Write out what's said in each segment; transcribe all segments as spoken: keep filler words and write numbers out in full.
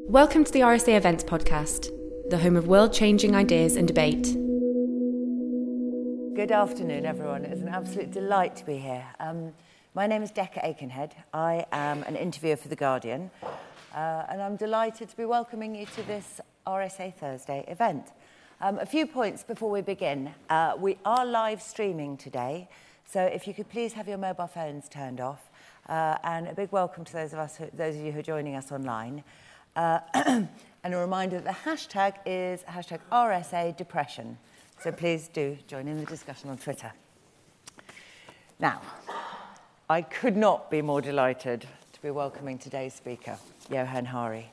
Welcome to the R S A Events Podcast, the home of world-changing ideas and debate. Good afternoon, everyone. It's an absolute delight to be here. Um, my name is Decca Aikenhead. I am an interviewer for The Guardian, uh, and I'm delighted to be welcoming you to this R S A Thursday event. Um, a few points before we begin. Uh, we are live streaming today, so if you could please have your mobile phones turned off, uh, and a big welcome to those of us, who, those of you who are joining us online. Uh, and a reminder that the hashtag is hashtag R S A Depression. So please do join in the discussion on Twitter. Now, I could not be more delighted to be welcoming today's speaker, Johann Hari.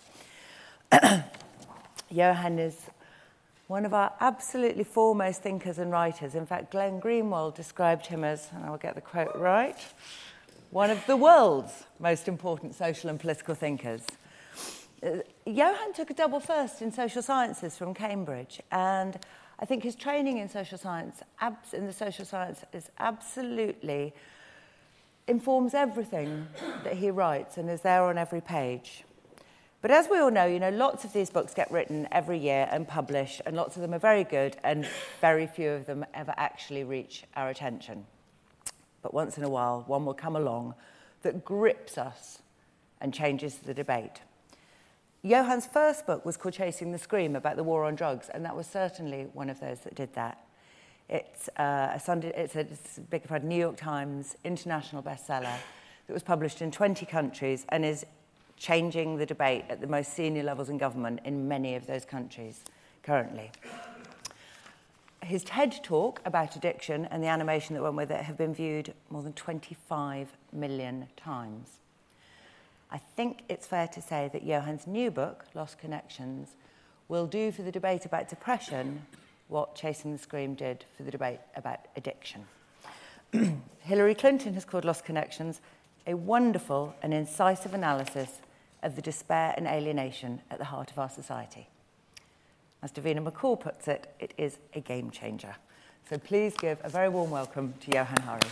Johann is one of our absolutely foremost thinkers and writers. In fact, Glenn Greenwald described him as, and I'll get the quote right, one of the world's most important social and political thinkers. Uh, Johann took a double first in social sciences from Cambridge, and I think his training in social science, abs- in the social science, is absolutely informs everything that he writes and is there on every page. But as we all know, you know, lots of these books get written every year and published, and lots of them are very good, and very few of them ever actually reach our attention. But once in a while, one will come along that grips us and changes the debate. Johann's first book was called Chasing the Scream, about the war on drugs, and that was certainly one of those that did that. It's uh, a Sunday, it's a, it's a big New York Times international bestseller that was published in twenty countries and is changing the debate at the most senior levels in government in many of those countries currently. His TED Talk about addiction and the animation that went with it have been viewed more than twenty-five million times. I think it's fair to say that Johann's new book, Lost Connections, will do for the debate about depression what Chasing the Scream did for the debate about addiction. Hillary Clinton has called Lost Connections a wonderful and incisive analysis of the despair and alienation at the heart of our society. As Davina McCall puts it, it is a game changer. So please give a very warm welcome to Johann Hari.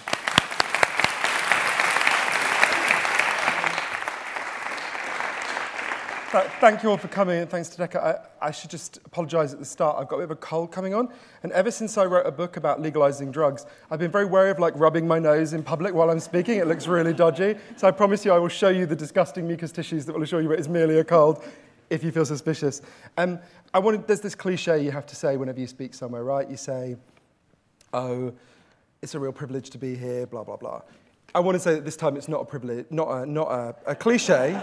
Thank you all for coming, and thanks to Decca. I, I should just apologise at the start. I've got a bit of a cold coming on, and ever since I wrote a book about legalising drugs, I've been very wary of like rubbing my nose in public while I'm speaking. It looks really dodgy. So I promise you I will show you the disgusting mucus tissues that will assure you it is merely a cold, if you feel suspicious. Um, I wanted, there's this cliche you have to say whenever you speak somewhere, right? You say, oh, it's a real privilege to be here, blah, blah, blah. I want to say that this time it's not a privilege, not a, not a, a cliche.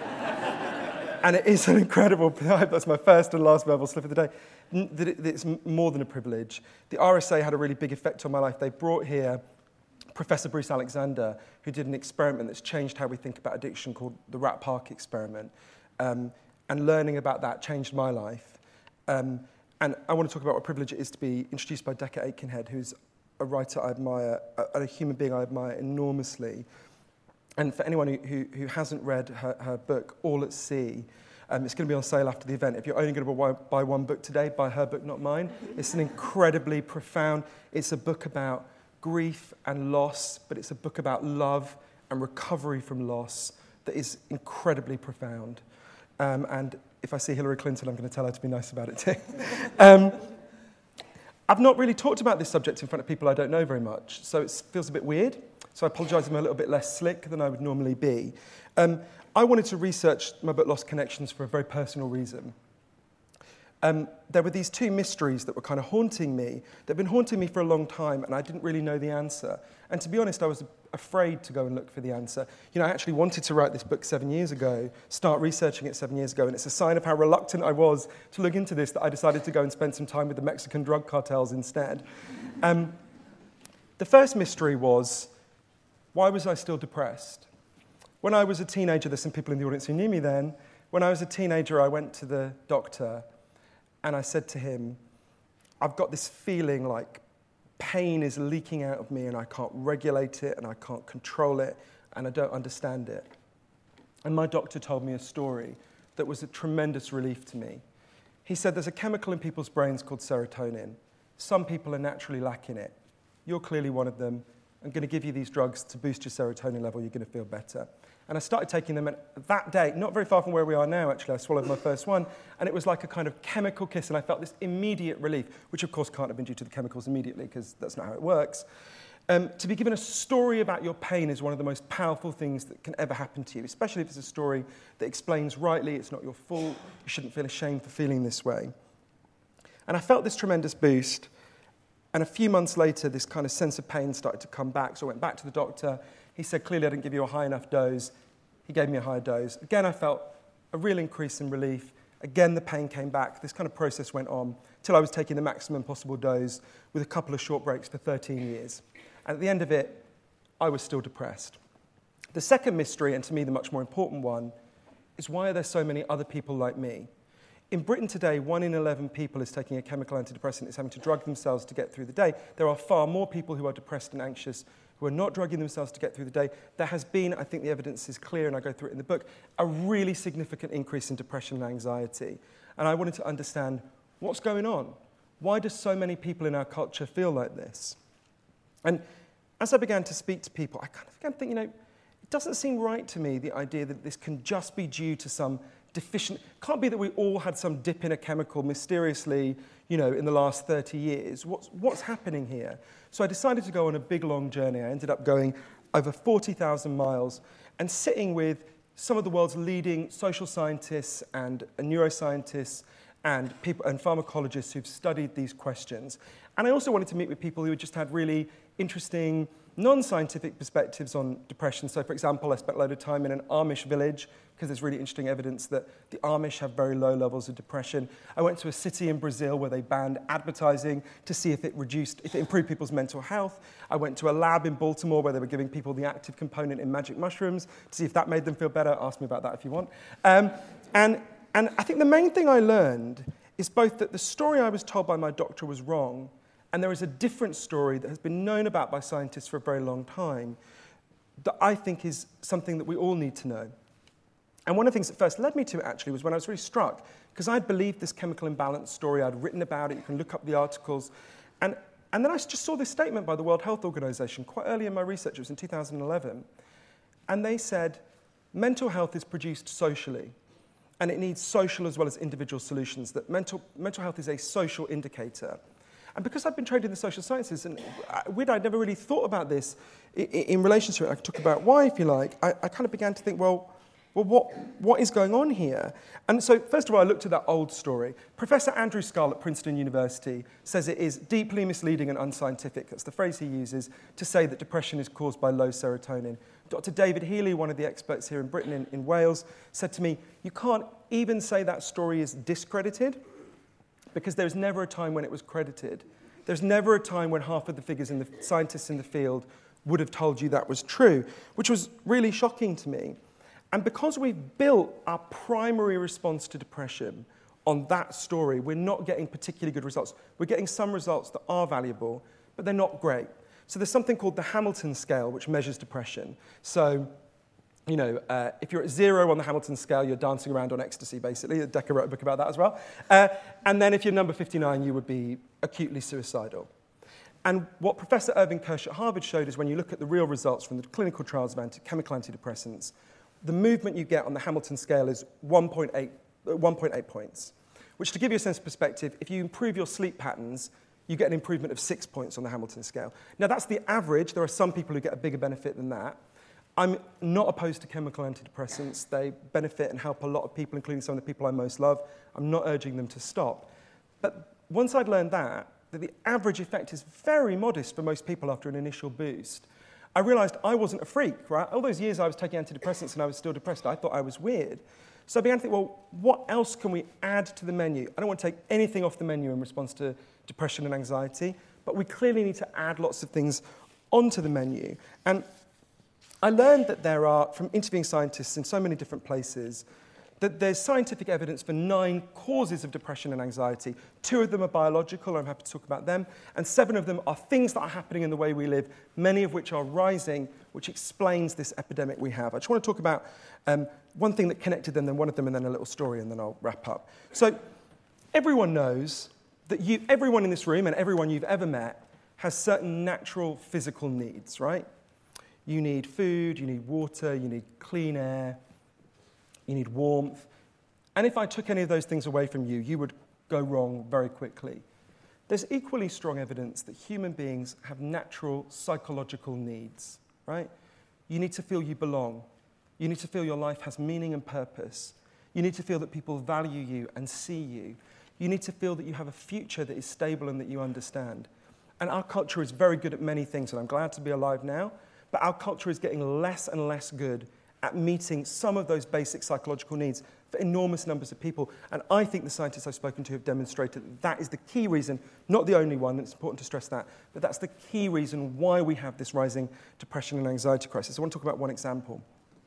And it is an incredible, that's my first and last verbal slip of the day, that it, it's more than a privilege. The R S A had a really big effect on my life. They brought here Professor Bruce Alexander, who did an experiment that's changed how we think about addiction called the Rat Park experiment. Um, and learning about that changed my life. Um, and I want to talk about what privilege it is to be introduced by Decca Aikenhead, who's a writer I admire, a, a human being I admire enormously. And for anyone who, who, who hasn't read her, her book, All at Sea, um, it's going to be on sale after the event. If you're only going to buy, buy one book today, buy her book, not mine. It's an incredibly profound, it's a book about grief and loss, but it's a book about love and recovery from loss that is incredibly profound. Um, and if I see Hillary Clinton, I'm going to tell her to be nice about it too. um, I've not really talked about this subject in front of people I don't know very much, so it feels a bit weird. So I apologise I'm a little bit less slick than I would normally be. Um, I wanted to research my book Lost Connections for a very personal reason. Um, there were these two mysteries that were kind of haunting me. They've been haunting me for a long time, and I didn't really know the answer. And to be honest, I was afraid to go and look for the answer. You know, I actually wanted to write this book seven years ago, start researching it seven years ago, and it's a sign of how reluctant I was to look into this that I decided to go and spend some time with the Mexican drug cartels instead. Um, the first mystery was, why was I still depressed? When I was a teenager, there's some people in the audience who knew me then. When I was a teenager, I went to the doctor and I said to him, I've got this feeling like pain is leaking out of me and I can't regulate it and I can't control it and I don't understand it. And my doctor told me a story that was a tremendous relief to me. He said there's a chemical in people's brains called serotonin. Some people are naturally lacking it. You're clearly one of them. I'm going to give you these drugs to boost your serotonin level. You're going to feel better. And I started taking them, and that day, not very far from where we are now, actually, I swallowed my first one, and it was like a kind of chemical kiss, and I felt this immediate relief, which of course can't have been due to the chemicals immediately, because that's not how it works. Um, to be given a story about your pain is one of the most powerful things that can ever happen to you, especially if it's a story that explains rightly, it's not your fault, you shouldn't feel ashamed for feeling this way. And I felt this tremendous boost, and a few months later, this kind of sense of pain started to come back, so I went back to the doctor. He said, clearly I didn't give you a high enough dose. He gave me a higher dose. Again, I felt a real increase in relief. Again, the pain came back. This kind of process went on till I was taking the maximum possible dose with a couple of short breaks for thirteen years. And at the end of it, I was still depressed. The second mystery, and to me the much more important one, is why are there so many other people like me? In Britain today, one in eleven people is taking a chemical antidepressant, is having to drug themselves to get through the day. There are far more people who are depressed and anxious who are not drugging themselves to get through the day. There has been, I think the evidence is clear, and I go through it in the book, a really significant increase in depression and anxiety. And I wanted to understand what's going on. Why do so many people in our culture feel like this? And as I began to speak to people, I kind of began to think, you know, it doesn't seem right to me, the idea that this can just be due to some deficient... It can't be that we all had some dip in a chemical mysteriously, you know, in the last thirty years. What's, what's happening here? So I decided to go on a big, long journey. I ended up going over forty thousand miles and sitting with some of the world's leading social scientists and neuroscientists and people and pharmacologists who've studied these questions. And I also wanted to meet with people who just had really interesting non-scientific perspectives on depression. So, for example, I spent a load of time in an Amish village because there's really interesting evidence that the Amish have very low levels of depression. I went to a city in Brazil where they banned advertising to see if it reduced, if it improved people's mental health. I went to a lab in Baltimore where they were giving people the active component in magic mushrooms to see if that made them feel better. Ask me about that if you want. Um, and, and I think the main thing I learned is both that the story I was told by my doctor was wrong, and there is a different story that has been known about by scientists for a very long time that I think is something that we all need to know. And one of the things that first led me to it, actually, was when I was really struck, because I'd believed this chemical imbalance story, I'd written about it, you can look up the articles, and, and then I just saw this statement by the World Health Organization quite early in my research, it was in two thousand eleven, and they said, mental health is produced socially, and it needs social as well as individual solutions, that mental, mental health is a social indicator. And because I've been trained in the social sciences, and we'd, I'd never really thought about this in, in relation to it, I could talk about why, if you like, I, I kind of began to think, well, well, what, what is going on here? And so, first of all, I looked at that old story. Professor Andrew Scull at Princeton University says it is deeply misleading and unscientific, that's the phrase he uses, to say that depression is caused by low serotonin. Doctor David Healy, one of the experts here in Britain, in, in Wales, said to me, you can't even say that story is discredited, because there's never a time when it was credited. There's never a time when half of the figures in the scientists in the field would have told you that was true, which was really shocking to me. And because we've built our primary response to depression on that story, we're not getting particularly good results. We're getting some results that are valuable, but they're not great. So there's something called the Hamilton scale, which measures depression. So, you know, uh, if you're at zero on the Hamilton scale, you're dancing around on ecstasy, basically. Decca wrote a book about that as well. Uh, and then if you're number fifty-nine, you would be acutely suicidal. And what Professor Irving Kirsch at Harvard showed is when you look at the real results from the clinical trials of anti- chemical antidepressants, the movement you get on the Hamilton scale is one point eight points, which, to give you a sense of perspective, if you improve your sleep patterns, you get an improvement of six points on the Hamilton scale. Now, that's the average. There are some people who get a bigger benefit than that. I'm not opposed to chemical antidepressants. They benefit and help a lot of people, including some of the people I most love. I'm not urging them to stop. But once I'd learned that, that the average effect is very modest for most people after an initial boost, I realized I wasn't a freak, right? All those years I was taking antidepressants and I was still depressed, I thought I was weird. So I began to think, well, what else can we add to the menu? I don't want to take anything off the menu in response to depression and anxiety, but we clearly need to add lots of things onto the menu. And I learned that there are, from interviewing scientists in so many different places, that there's scientific evidence for nine causes of depression and anxiety. Two of them are biological, I'm happy to talk about them, and seven of them are things that are happening in the way we live, many of which are rising, which explains this epidemic we have. I just want to talk about um, one thing that connected them, then one of them, and then a little story, and then I'll wrap up. So everyone knows that you, everyone in this room and everyone you've ever met has certain natural physical needs, right? You need food, you need water, you need clean air, you need warmth. And if I took any of those things away from you, you would go wrong very quickly. There's equally strong evidence that human beings have natural psychological needs, right? You need to feel you belong. You need to feel your life has meaning and purpose. You need to feel that people value you and see you. You need to feel that you have a future that is stable and that you understand. And our culture is very good at many things, and I'm glad to be alive now, but our culture is getting less and less good at meeting some of those basic psychological needs for enormous numbers of people. And I think the scientists I've spoken to have demonstrated that that is the key reason, not the only one, it's important to stress that, but that's the key reason why we have this rising depression and anxiety crisis. I want to talk about one example.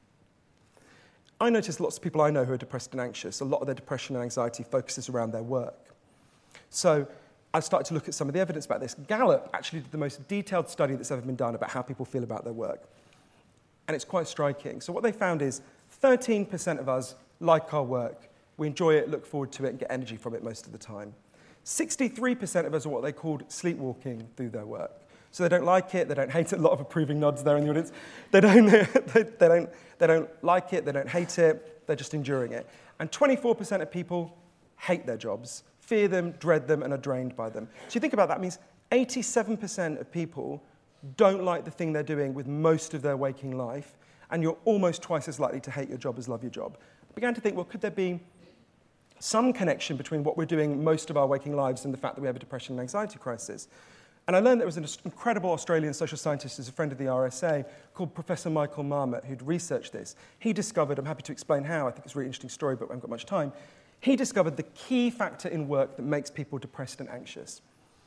I notice lots of people I know who are depressed and anxious, a lot of their depression and anxiety focuses around their work. So I started to look at some of the evidence about this. Gallup actually did the most detailed study that's ever been done about how people feel about their work. And it's quite striking. So what they found is thirteen percent of us like our work. We enjoy it, look forward to it, and get energy from it most of the time. sixty-three percent of us are what they called sleepwalking through their work. So they don't like it, they don't hate it. A lot of approving nods there in the audience. They don't, they, they don't, they don't like it, they don't hate it, they're just enduring it. And twenty-four percent of people hate their jobs, fear them, dread them, and are drained by them. So you think about that, it means eighty-seven percent of people don't like the thing they're doing with most of their waking life, and you're almost twice as likely to hate your job as love your job. I began to think, well, could there be some connection between what we're doing most of our waking lives and the fact that we have a depression and anxiety crisis? And I learned there was an incredible Australian social scientist who's a friend of the R S A called Professor Michael Marmot who'd researched this. He discovered, I'm happy to explain how, I think it's a really interesting story, but I haven't got much time. He discovered the key factor in work that makes people depressed and anxious.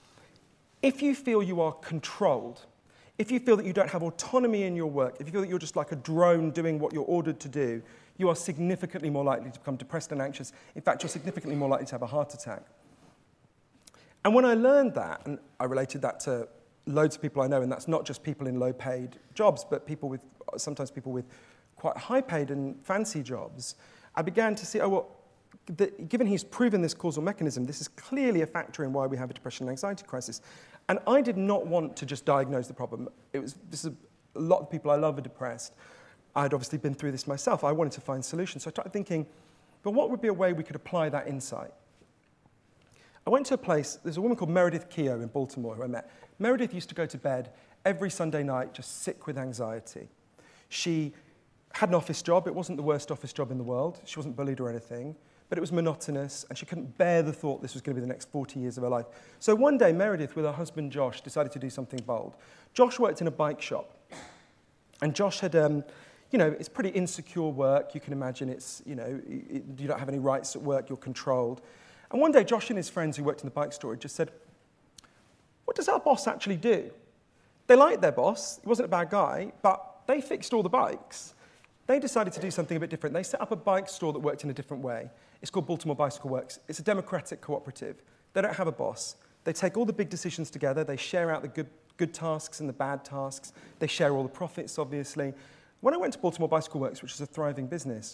If you feel you are controlled, if you feel that you don't have autonomy in your work, if you feel that you're just like a drone doing what you're ordered to do, you are significantly more likely to become depressed and anxious. In fact, you're significantly more likely to have a heart attack. And when I learned that, and I related that to loads of people I know, and that's not just people in low-paid jobs, but people with, sometimes people with quite high-paid and fancy jobs, I began to see, oh, well, the, given he's proven this causal mechanism, this is clearly a factor in why we have a depression and anxiety crisis. And I did not want to just diagnose the problem. It was, this is a, a lot of people I love are depressed. I'd obviously been through this myself. I wanted to find solutions. So I started thinking, but what would be a way we could apply that insight? I went to a place, there's a woman called Meredith Keogh in Baltimore who I met. Meredith used to go to bed every Sunday night just sick with anxiety. She had an office job. It wasn't the worst office job in the world. She wasn't bullied or anything, but it was monotonous, and she couldn't bear the thought this was going to be the next forty years of her life. So one day, Meredith, with her husband Josh, decided to do something bold. Josh worked in a bike shop, and Josh had, um, you know, it's pretty insecure work. You can imagine it's, you know, you don't have any rights at work, you're controlled. And one day, Josh and his friends who worked in the bike store just said, what does our boss actually do? They liked their boss. He wasn't a bad guy, but they fixed all the bikes. They decided to do something a bit different. They set up a bike store that worked in a different way. It's called Baltimore Bicycle Works. It's a democratic cooperative. They don't have a boss. They take all the big decisions together. They share out the good, good tasks and the bad tasks. They share all the profits, obviously. When I went to Baltimore Bicycle Works, which is a thriving business,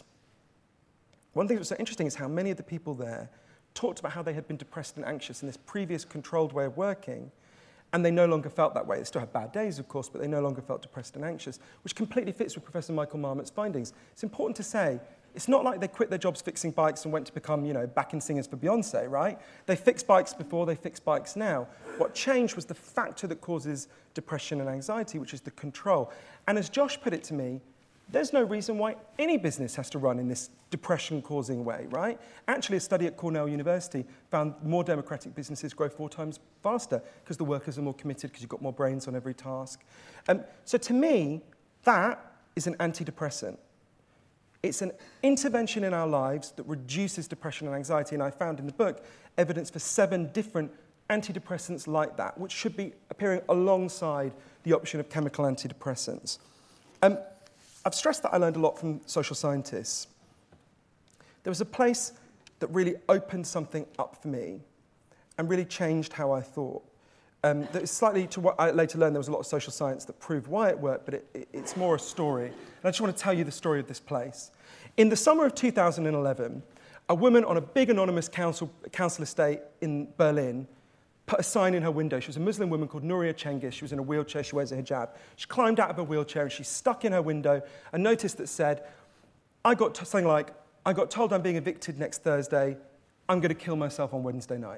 one thing that was so interesting is how many of the people there talked about how they had been depressed and anxious in this previous controlled way of working, and they no longer felt that way. They still had bad days, of course, but they no longer felt depressed and anxious, which completely fits with Professor Michael Marmot's findings. It's important to say, it's not like they quit their jobs fixing bikes and went to become, you know, backing singers for Beyonce, right? They fixed bikes before, they fix bikes now. What changed was the factor that causes depression and anxiety, which is the control. And as Josh put it to me, there's no reason why any business has to run in this depression-causing way, right? Actually, a study at Cornell University found more democratic businesses grow four times faster because the workers are more committed, because you've got more brains on every task. Um, so to me, that is an antidepressant. It's an intervention in our lives that reduces depression and anxiety, and I found in the book evidence for seven different antidepressants like that, which should be appearing alongside the option of chemical antidepressants. Um, I've stressed that I learned a lot from social scientists. There was a place that really opened something up for me and really changed how I thought. Um, that is slightly to what I later learned, there was a lot of social science that proved why it worked, but it, it, it's more a story. And I just want to tell you the story of this place. In the summer of two thousand eleven, a woman on a big anonymous council, council estate in Berlin put a sign in her window. She was a Muslim woman called Nuria Cengiz. She was in a wheelchair. She wears a hijab. She climbed out of her wheelchair and she stuck in her window a notice that said, I got t- something like, I got told I'm being evicted next Thursday. I'm going to kill myself on Wednesday night.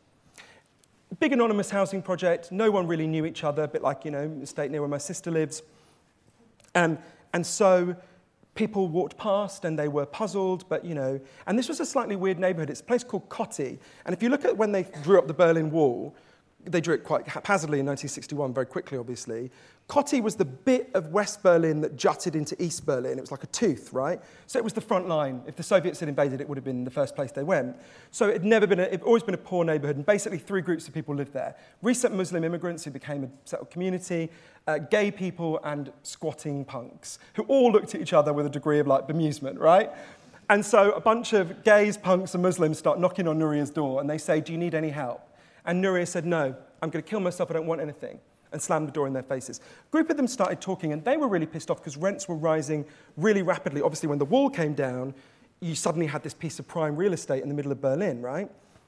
Big anonymous housing project. No one really knew each other, a bit like, you know, the estate near where my sister lives. Um, and so people walked past and they were puzzled, but, you know, and this was a slightly weird neighborhood. It's a place called Kotti. And if you look at when they drew up the Berlin Wall, they drew it quite haphazardly in nineteen sixty-one, very quickly, obviously. Kotti was the bit of West Berlin that jutted into East Berlin. It was like a tooth, right? So it was the front line. If the Soviets had invaded, it would have been the first place they went. So it had never been, a, it had always been a poor neighborhood, and basically three groups of people lived there. Recent Muslim immigrants who became a settled community, uh, gay people, and squatting punks, who all looked at each other with a degree of, like, bemusement, right? And so a bunch of gays, punks, and Muslims start knocking on Nuria's door, and they say, do you need any help? And Nuria said, no, I'm going to kill myself, I don't want anything, and slammed the door in their faces. A group of them started talking, and they were really pissed off because rents were rising really rapidly. Obviously, when the wall came down, you suddenly had this piece of prime real estate in the middle of Berlin, right?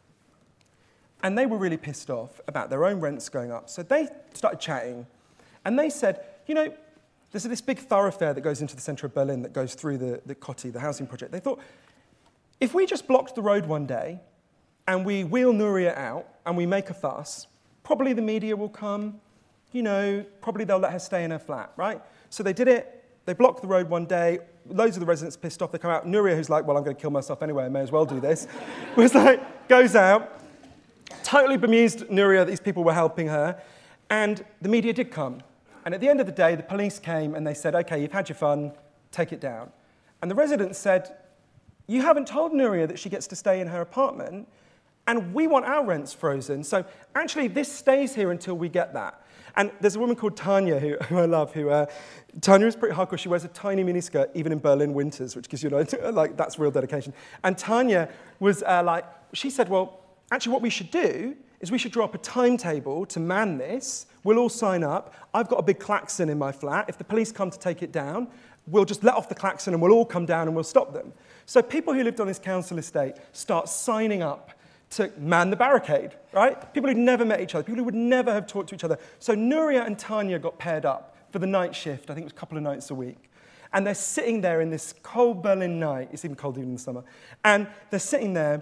And they were really pissed off about their own rents going up. So they started chatting, and they said, you know, there's this big thoroughfare that goes into the centre of Berlin that goes through the, the Kotti, the housing project. They thought, if we just blocked the road one day, and we wheel Nuria out, and we make a fuss, probably the media will come, you know, probably they'll let her stay in her flat, right? So they did it, they blocked the road one day, loads of the residents pissed off, they come out, Nuria, who's like, well, I'm going to kill myself anyway, I may as well do this, was like, goes out, totally bemused Nuria that these people were helping her, and the media did come. And at the end of the day, the police came and they said, okay, you've had your fun, take it down. And the residents said, you haven't told Nuria that she gets to stay in her apartment, and we want our rents frozen. So actually, this stays here until we get that. And there's a woman called Tanya, who, who I love, who, uh, Tanya is pretty hardcore. She wears a tiny miniskirt, even in Berlin winters, which gives you, an idea, like, that's real dedication. And Tanya was uh, like, she said, well, actually what we should do is we should draw up a timetable to man this. We'll all sign up. I've got a big klaxon in my flat. If the police come to take it down, we'll just let off the klaxon and we'll all come down and we'll stop them. So people who lived on this council estate start signing up to man the barricade, right? People who'd never met each other, people who would never have talked to each other. So Nuria and Tanya got paired up for the night shift. I think it was a couple of nights a week. And they're sitting there in this cold Berlin night. It's even cold even in the summer. And they're sitting there,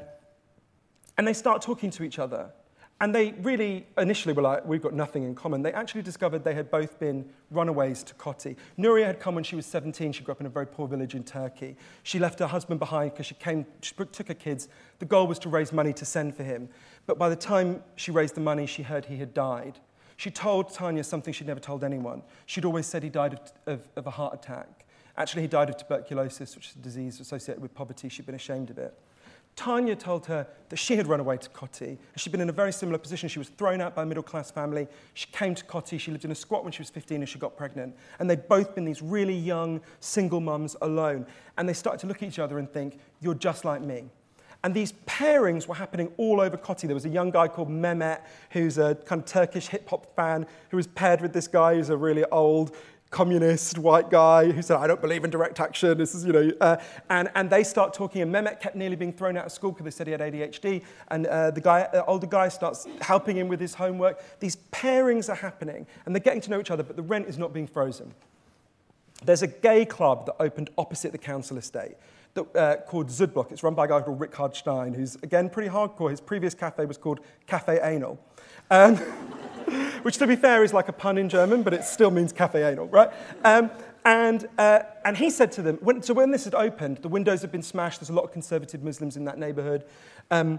and they start talking to each other. And they really, initially were like, we've got nothing in common. They actually discovered they had both been runaways to Kotti. Nuria had come when she was seventeen. She grew up in a very poor village in Turkey. She left her husband behind because she came, she took her kids. The goal was to raise money to send for him. But by the time she raised the money, she heard he had died. She told Tanya something she'd never told anyone. She'd always said he died of, of, of a heart attack. Actually, he died of tuberculosis, which is a disease associated with poverty. She'd been ashamed of it. Tanya told her that she had run away to Kotti. She'd been in a very similar position. She was thrown out by a middle-class family. She came to Kotti. She lived in a squat when she was fifteen and she got pregnant. And they'd both been these really young, single mums alone. And they started to look at each other and think, you're just like me. And these pairings were happening all over Kotti. There was a young guy called Mehmet, who's a kind of Turkish hip-hop fan, who was paired with this guy who's a really old communist white guy who said, I don't believe in direct action. This is, you know, uh, and, and they start talking, and Mehmet kept nearly being thrown out of school because they said he had A D H D, and uh, the guy, uh, older guy starts helping him with his homework. These pairings are happening, and they're getting to know each other, but the rent is not being frozen. There's a gay club that opened opposite the council estate that, uh, called Zudblock. It's run by a guy called Richard Stein, who's, again, pretty hardcore. His previous cafe was called Café Anal. Um, which, to be fair, is like a pun in German, but it still means Café Anal, right? Um, and, uh, and he said to them, when, so when this had opened, the windows had been smashed. There's a lot of conservative Muslims in that neighborhood. Um,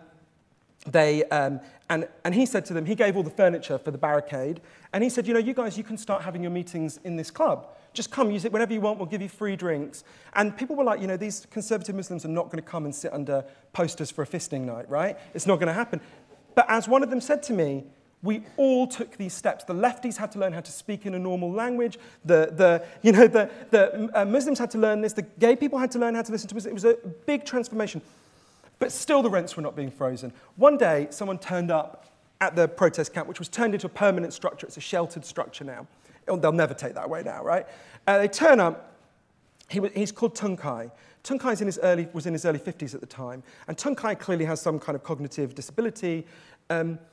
they, um, and, and he said to them, he gave all the furniture for the barricade, and he said, you know, you guys, you can start having your meetings in this club. Just come, use it whenever you want, we'll give you free drinks. And people were like, you know, these conservative Muslims are not going to come and sit under posters for a fisting night, right? It's not going to happen. But as one of them said to me, we all took these steps. The lefties had to learn how to speak in a normal language. The, the, you know, the, the uh, Muslims had to learn this. The gay people had to learn how to listen to us. It was a big transformation. But still the rents were not being frozen. One day, someone turned up at the protest camp, which was turned into a permanent structure. It's a sheltered structure now. They'll never take that away now, right? Uh, they turn up. He, he's called Tunkai. Tunkai's in his early, was in his early fifties at the time. And Tunkai clearly has some kind of cognitive disability. Um,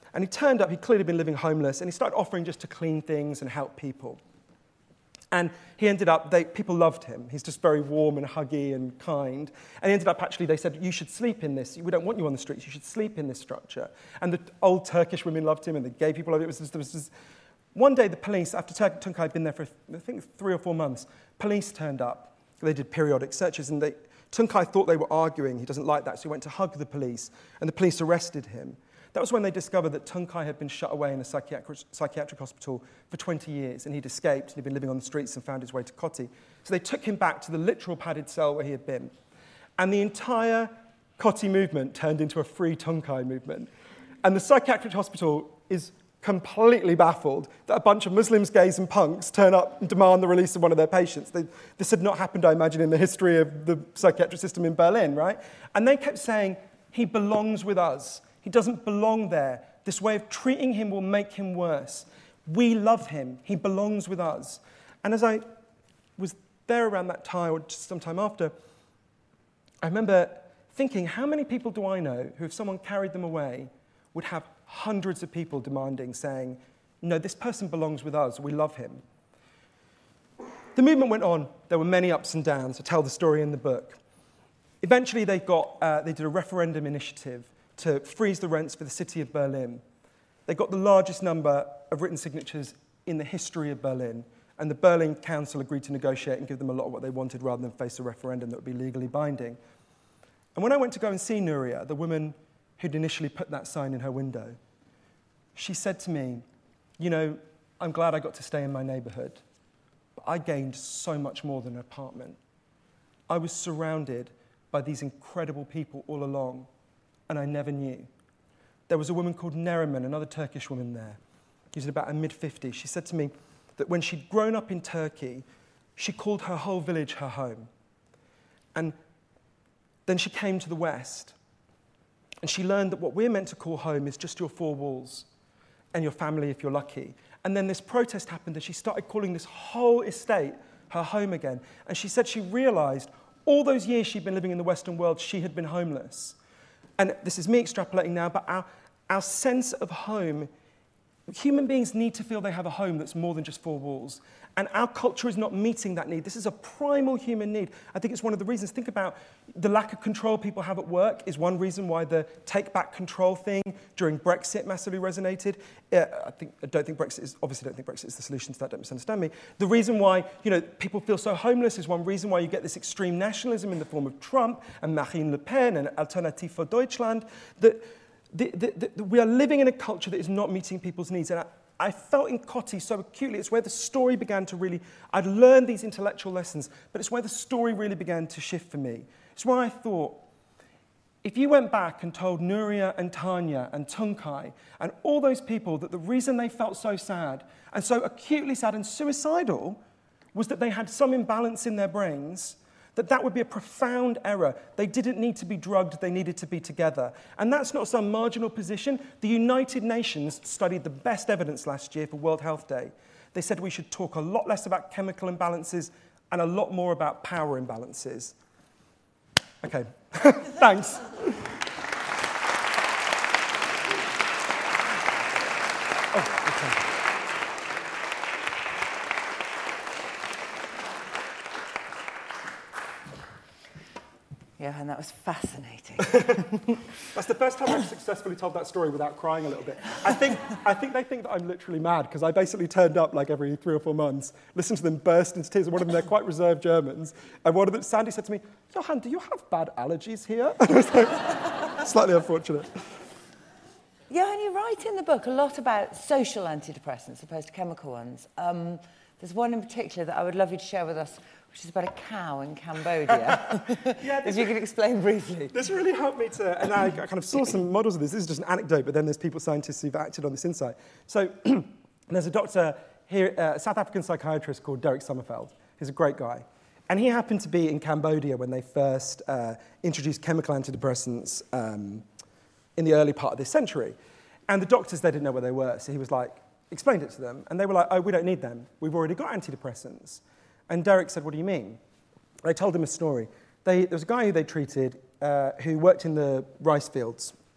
And he turned up, he'd clearly been living homeless, and he started offering just to clean things and help people. And he ended up, they, people loved him. He's just very warm and huggy and kind. And he ended up, actually, they said, you should sleep in this. We don't want you on the streets. You should sleep in this structure. And the old Turkish women loved him, and the gay people loved him. It was just, there was just, one day, the police, after Tuncay had been there for, I think, three or four months, police turned up. They did periodic searches, and they, Tuncay thought they were arguing. He doesn't like that, so he went to hug the police, and the police arrested him. That was when they discovered that Tuncay had been shut away in a psychiatric, psychiatric hospital for twenty years, and he'd escaped, and he'd been living on the streets and found his way to Koti. So they took him back to the literal padded cell where he had been. And the entire Koti movement turned into a free Tuncay movement. And the psychiatric hospital is completely baffled that a bunch of Muslims, gays, and punks turn up and demand the release of one of their patients. They, this had not happened, I imagine, in the history of the psychiatric system in Berlin, right? And they kept saying, he belongs with us. He doesn't belong there. This way of treating him will make him worse. We love him. He belongs with us. And as I was there around that time, or just some time after, I remember thinking, how many people do I know who, if someone carried them away, would have hundreds of people demanding, saying, no, this person belongs with us. We love him. The movement went on. There were many ups and downs. I tell the story in the book. Eventually, they, got, uh, they did a referendum initiative to freeze the rents for the city of Berlin. They got the largest number of written signatures in the history of Berlin, and the Berlin Council agreed to negotiate and give them a lot of what they wanted rather than face a referendum that would be legally binding. And when I went to go and see Nuria, the woman who'd initially put that sign in her window, she said to me, you know, I'm glad I got to stay in my neighborhood, but I gained so much more than an apartment. I was surrounded by these incredible people all along, and I never knew. There was a woman called Neriman, another Turkish woman there. She was about her mid-fifties. She said to me that when she'd grown up in Turkey, she called her whole village her home. And then she came to the West, and she learned that what we're meant to call home is just your four walls, and your family if you're lucky. And then this protest happened, and she started calling this whole estate her home again. And she said she realized all those years she'd been living in the Western world, she had been homeless. And this is me extrapolating now, but our, our sense of home, human beings need to feel they have a home that's more than just four walls. And our culture is not meeting that need. This is a primal human need. I think it's one of the reasons. Think about the lack of control people have at work is one reason why the take back control thing during Brexit massively resonated. Uh, I, think, I don't think Brexit is, obviously don't think Brexit is the solution to that, don't misunderstand me. The reason why, you know, people feel so homeless is one reason why you get this extreme nationalism in the form of Trump and Marine Le Pen and Alternative for Deutschland. That the, the, the, we are living in a culture that is not meeting people's needs. And I, I felt in Koti so acutely. It's where the story began to really... I'd learned these intellectual lessons, but it's where the story really began to shift for me. It's where I thought, if you went back and told Nuria and Tanya and Tuncay and all those people that the reason they felt so sad and so acutely sad and suicidal was that they had some imbalance in their brains, that that would be a profound error. They didn't need to be drugged, they needed to be together. And that's not some marginal position. The United Nations studied the best evidence last year for World Health Day. They said we should talk a lot less about chemical imbalances and a lot more about power imbalances. Okay, thanks. Oh, okay. Yeah, and that was fascinating. That's the first time I've successfully told that story without crying a little bit. I think, I think they think that I'm literally mad, because I basically turned up like every three or four months, listened to them burst into tears, and one of them, they're quite reserved Germans, and one of them, Sandy said to me, Johan, do you have bad allergies here? And I was like, slightly unfortunate. Yeah, and you write in the book a lot about social antidepressants opposed to chemical ones. Um, there's one in particular that I would love you to share with us, which is about a cow in Cambodia. Yeah, if you could explain briefly. This really helped me to, and I, I kind of saw some models of this. This is just an anecdote, but then there's people, scientists who've acted on this insight. So there's a doctor here, a South African psychiatrist called Derek Sommerfeld. He's a great guy. And he happened to be in Cambodia when they first uh, introduced chemical antidepressants um, in the early part of this century. And the doctors, they didn't know where they were. So he was like, explained it to them. And they were like, oh, we don't need them. We've already got antidepressants. And Derek said, what do you mean? I told him a story. They, there was a guy who they treated uh, who worked in the rice fields.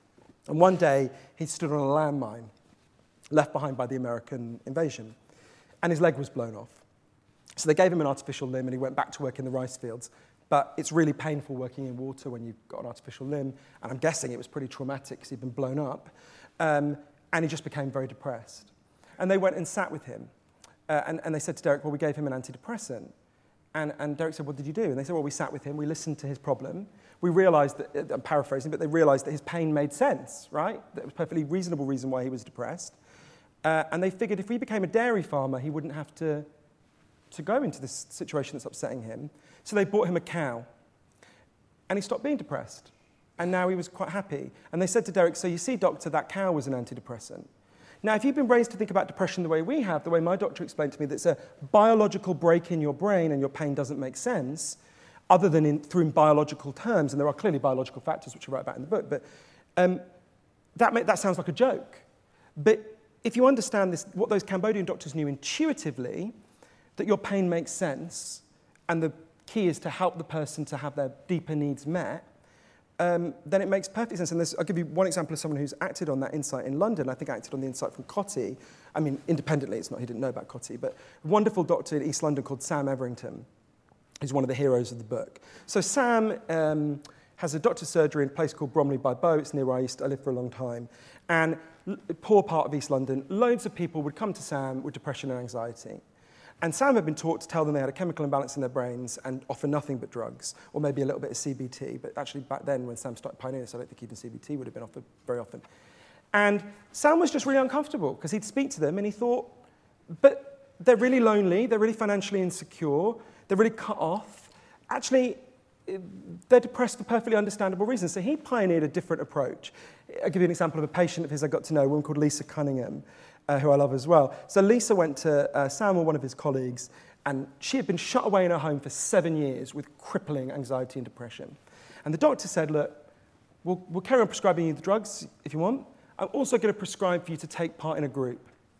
And one day, he stood on a landmine left behind by the American invasion, and his leg was blown off. So they gave him an artificial limb, and he went back to work in the rice fields. But it's really painful working in water when you've got an artificial limb, and I'm guessing it was pretty traumatic because he'd been blown up. Um, and he just became very depressed. And they went and sat with him, uh, and, and they said to Derek, well, we gave him an antidepressant. And, and Derek said, what did you do? And they said, well, we sat with him, we listened to his problem. We realised that, I'm paraphrasing, but they realised that his pain made sense, right? That it was a perfectly reasonable reason why he was depressed. Uh, and they figured if he became a dairy farmer, he wouldn't have to, to go into this situation that's upsetting him. So they bought him a cow. And he stopped being depressed. And now he was quite happy. And they said to Derek, so you see, doctor, that cow was an antidepressant. Now, if you've been raised to think about depression the way we have, the way my doctor explained to me, that it's a biological break in your brain and your pain doesn't make sense, other than in, through biological terms, and there are clearly biological factors which I write about in the book, but um, that, may, that sounds like a joke. But if you understand this, what those Cambodian doctors knew intuitively, that your pain makes sense, and the key is to help the person to have their deeper needs met, Um, then it makes perfect sense. And I'll give you one example of someone who's acted on that insight in London. I think I acted on the insight from Cottee. I mean, independently, it's not, he didn't know about Cottee, but a wonderful doctor in East London called Sam Everington, who's one of the heroes of the book. So Sam um, has a doctor's surgery in a place called Bromley by Bow. It's near where I used to, I lived for a long time. And a poor part of East London, loads of people would come to Sam with depression and anxiety. And Sam had been taught to tell them they had a chemical imbalance in their brains and offer nothing but drugs, or maybe a little bit of C B T. But actually, back then, when Sam started pioneering this, I don't think even C B T would have been offered very often. And Sam was just really uncomfortable because he'd speak to them and he thought, but they're really lonely, they're really financially insecure, they're really cut off. Actually, they're depressed for perfectly understandable reasons. So he pioneered a different approach. I'll give you an example of a patient of his I got to know, a woman called Lisa Cunningham, Uh, who I love as well. So Lisa went to uh, Sam, or one of his colleagues, and she had been shut away in her home for seven years with crippling anxiety and depression. And the doctor said, look, we'll, we'll carry on prescribing you the drugs if you want. I'm also going to prescribe for you to take part in a group.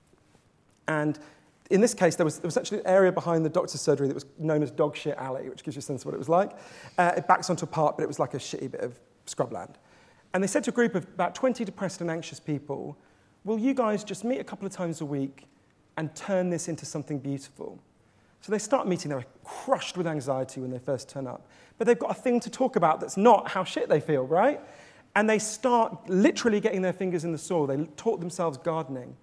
And in this case, there was, there was actually an area behind the doctor's surgery that was known as Dog Shit Alley, which gives you a sense of what it was like. Uh, it backs onto a park, but it was like a shitty bit of scrubland. And they said to a group of about twenty depressed and anxious people, will you guys just meet a couple of times a week and turn this into something beautiful? So they start meeting, they're crushed with anxiety when they first turn up. But they've got a thing to talk about that's not how shit they feel, right? And they start literally getting their fingers in the soil. They taught themselves gardening.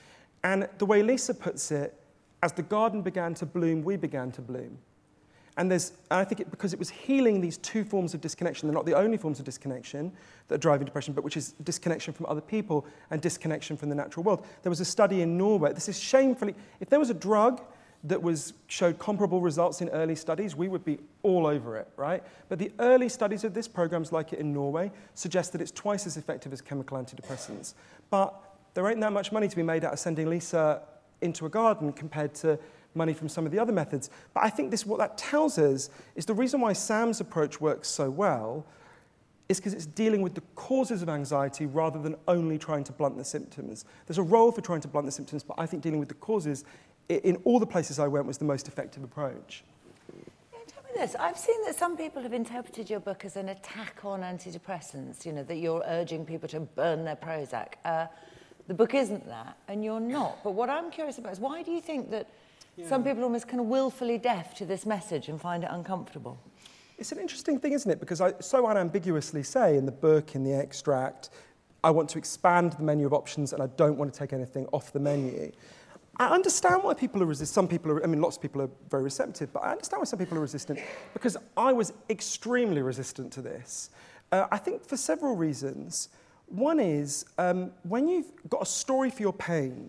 And the way Lisa puts it, as the garden began to bloom, we began to bloom. And there's, I think it, because it was healing these two forms of disconnection, they're not the only forms of disconnection that are driving depression, but which is disconnection from other people and disconnection from the natural world. There was a study in Norway. This is shamefully, if there was a drug that was showed comparable results in early studies, we would be all over it, right? But the early studies of this, programs like it in Norway, suggest that it's twice as effective as chemical antidepressants. But there ain't that much money to be made out of sending Lisa into a garden compared to money from some of the other methods. But I think this, what that tells us is the reason why Sam's approach works so well is because it's dealing with the causes of anxiety rather than only trying to blunt the symptoms. There's a role for trying to blunt the symptoms, but I think dealing with the causes in all the places I went was the most effective approach. Yeah, tell me this. I've seen that some people have interpreted your book as an attack on antidepressants, you know, that you're urging people to burn their Prozac. Uh, the book isn't that, and you're not. But what I'm curious about is why do you think that Yeah. some people are almost kind of willfully deaf to this message and find it uncomfortable? It's an interesting thing, isn't it? Because I so unambiguously say in the book, in the extract, I want to expand the menu of options and I don't want to take anything off the menu. I understand why people are resistant. Some people are, I mean, lots of people are very receptive, but I understand why some people are resistant because I was extremely resistant to this. Uh, I think for several reasons. One is um, when you've got a story for your pain,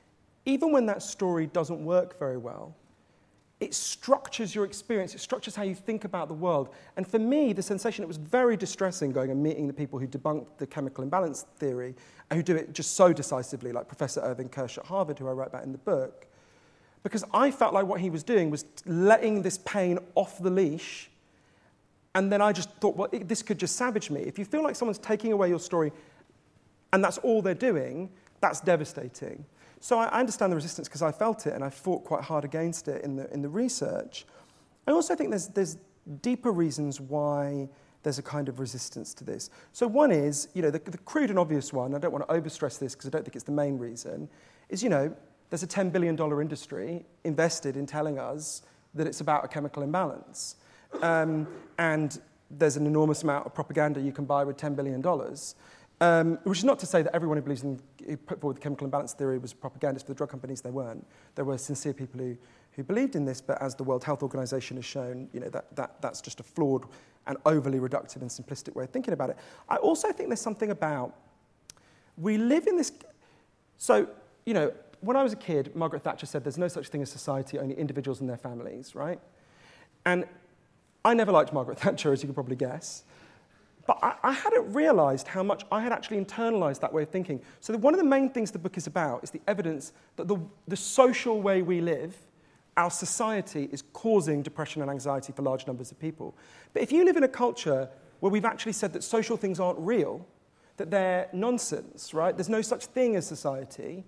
even when that story doesn't work very well, it structures your experience, it structures how you think about the world. And for me, the sensation, it was very distressing going and meeting the people who debunked the chemical imbalance theory and who do it just so decisively, like Professor Irving Kirsch at Harvard, who I write about in the book. Because I felt like what he was doing was letting this pain off the leash, and then I just thought, well, it, this could just savage me. If you feel like someone's taking away your story and that's all they're doing, that's devastating. So I understand the resistance because I felt it and I fought quite hard against it in the in the research. I also think there's there's deeper reasons why there's a kind of resistance to this. So one is, you know, the, the crude and obvious one, I don't want to overstress this because I don't think it's the main reason, is, you know, there's a ten billion dollars industry invested in telling us that it's about a chemical imbalance. Um, and there's an enormous amount of propaganda you can buy with ten billion dollars, um, which is not to say that everyone who believes in, who put forward the chemical imbalance theory was propagandists for the drug companies. They weren't. There were sincere people who, who believed in this, but as the World Health Organization has shown, you know, that, that, that's just a flawed and overly reductive and simplistic way of thinking about it. I also think there's something about, we live in this, so, you know, when I was a kid, Margaret Thatcher said there's no such thing as society, only individuals and their families, right? And I never liked Margaret Thatcher, as you can probably guess. But I, I hadn't realised how much I had actually internalised that way of thinking. So the, one of the main things the book is about is the evidence that the, the social way we live, our society, is causing depression and anxiety for large numbers of people. But if you live in a culture where we've actually said that social things aren't real, that they're nonsense, right? There's no such thing as society.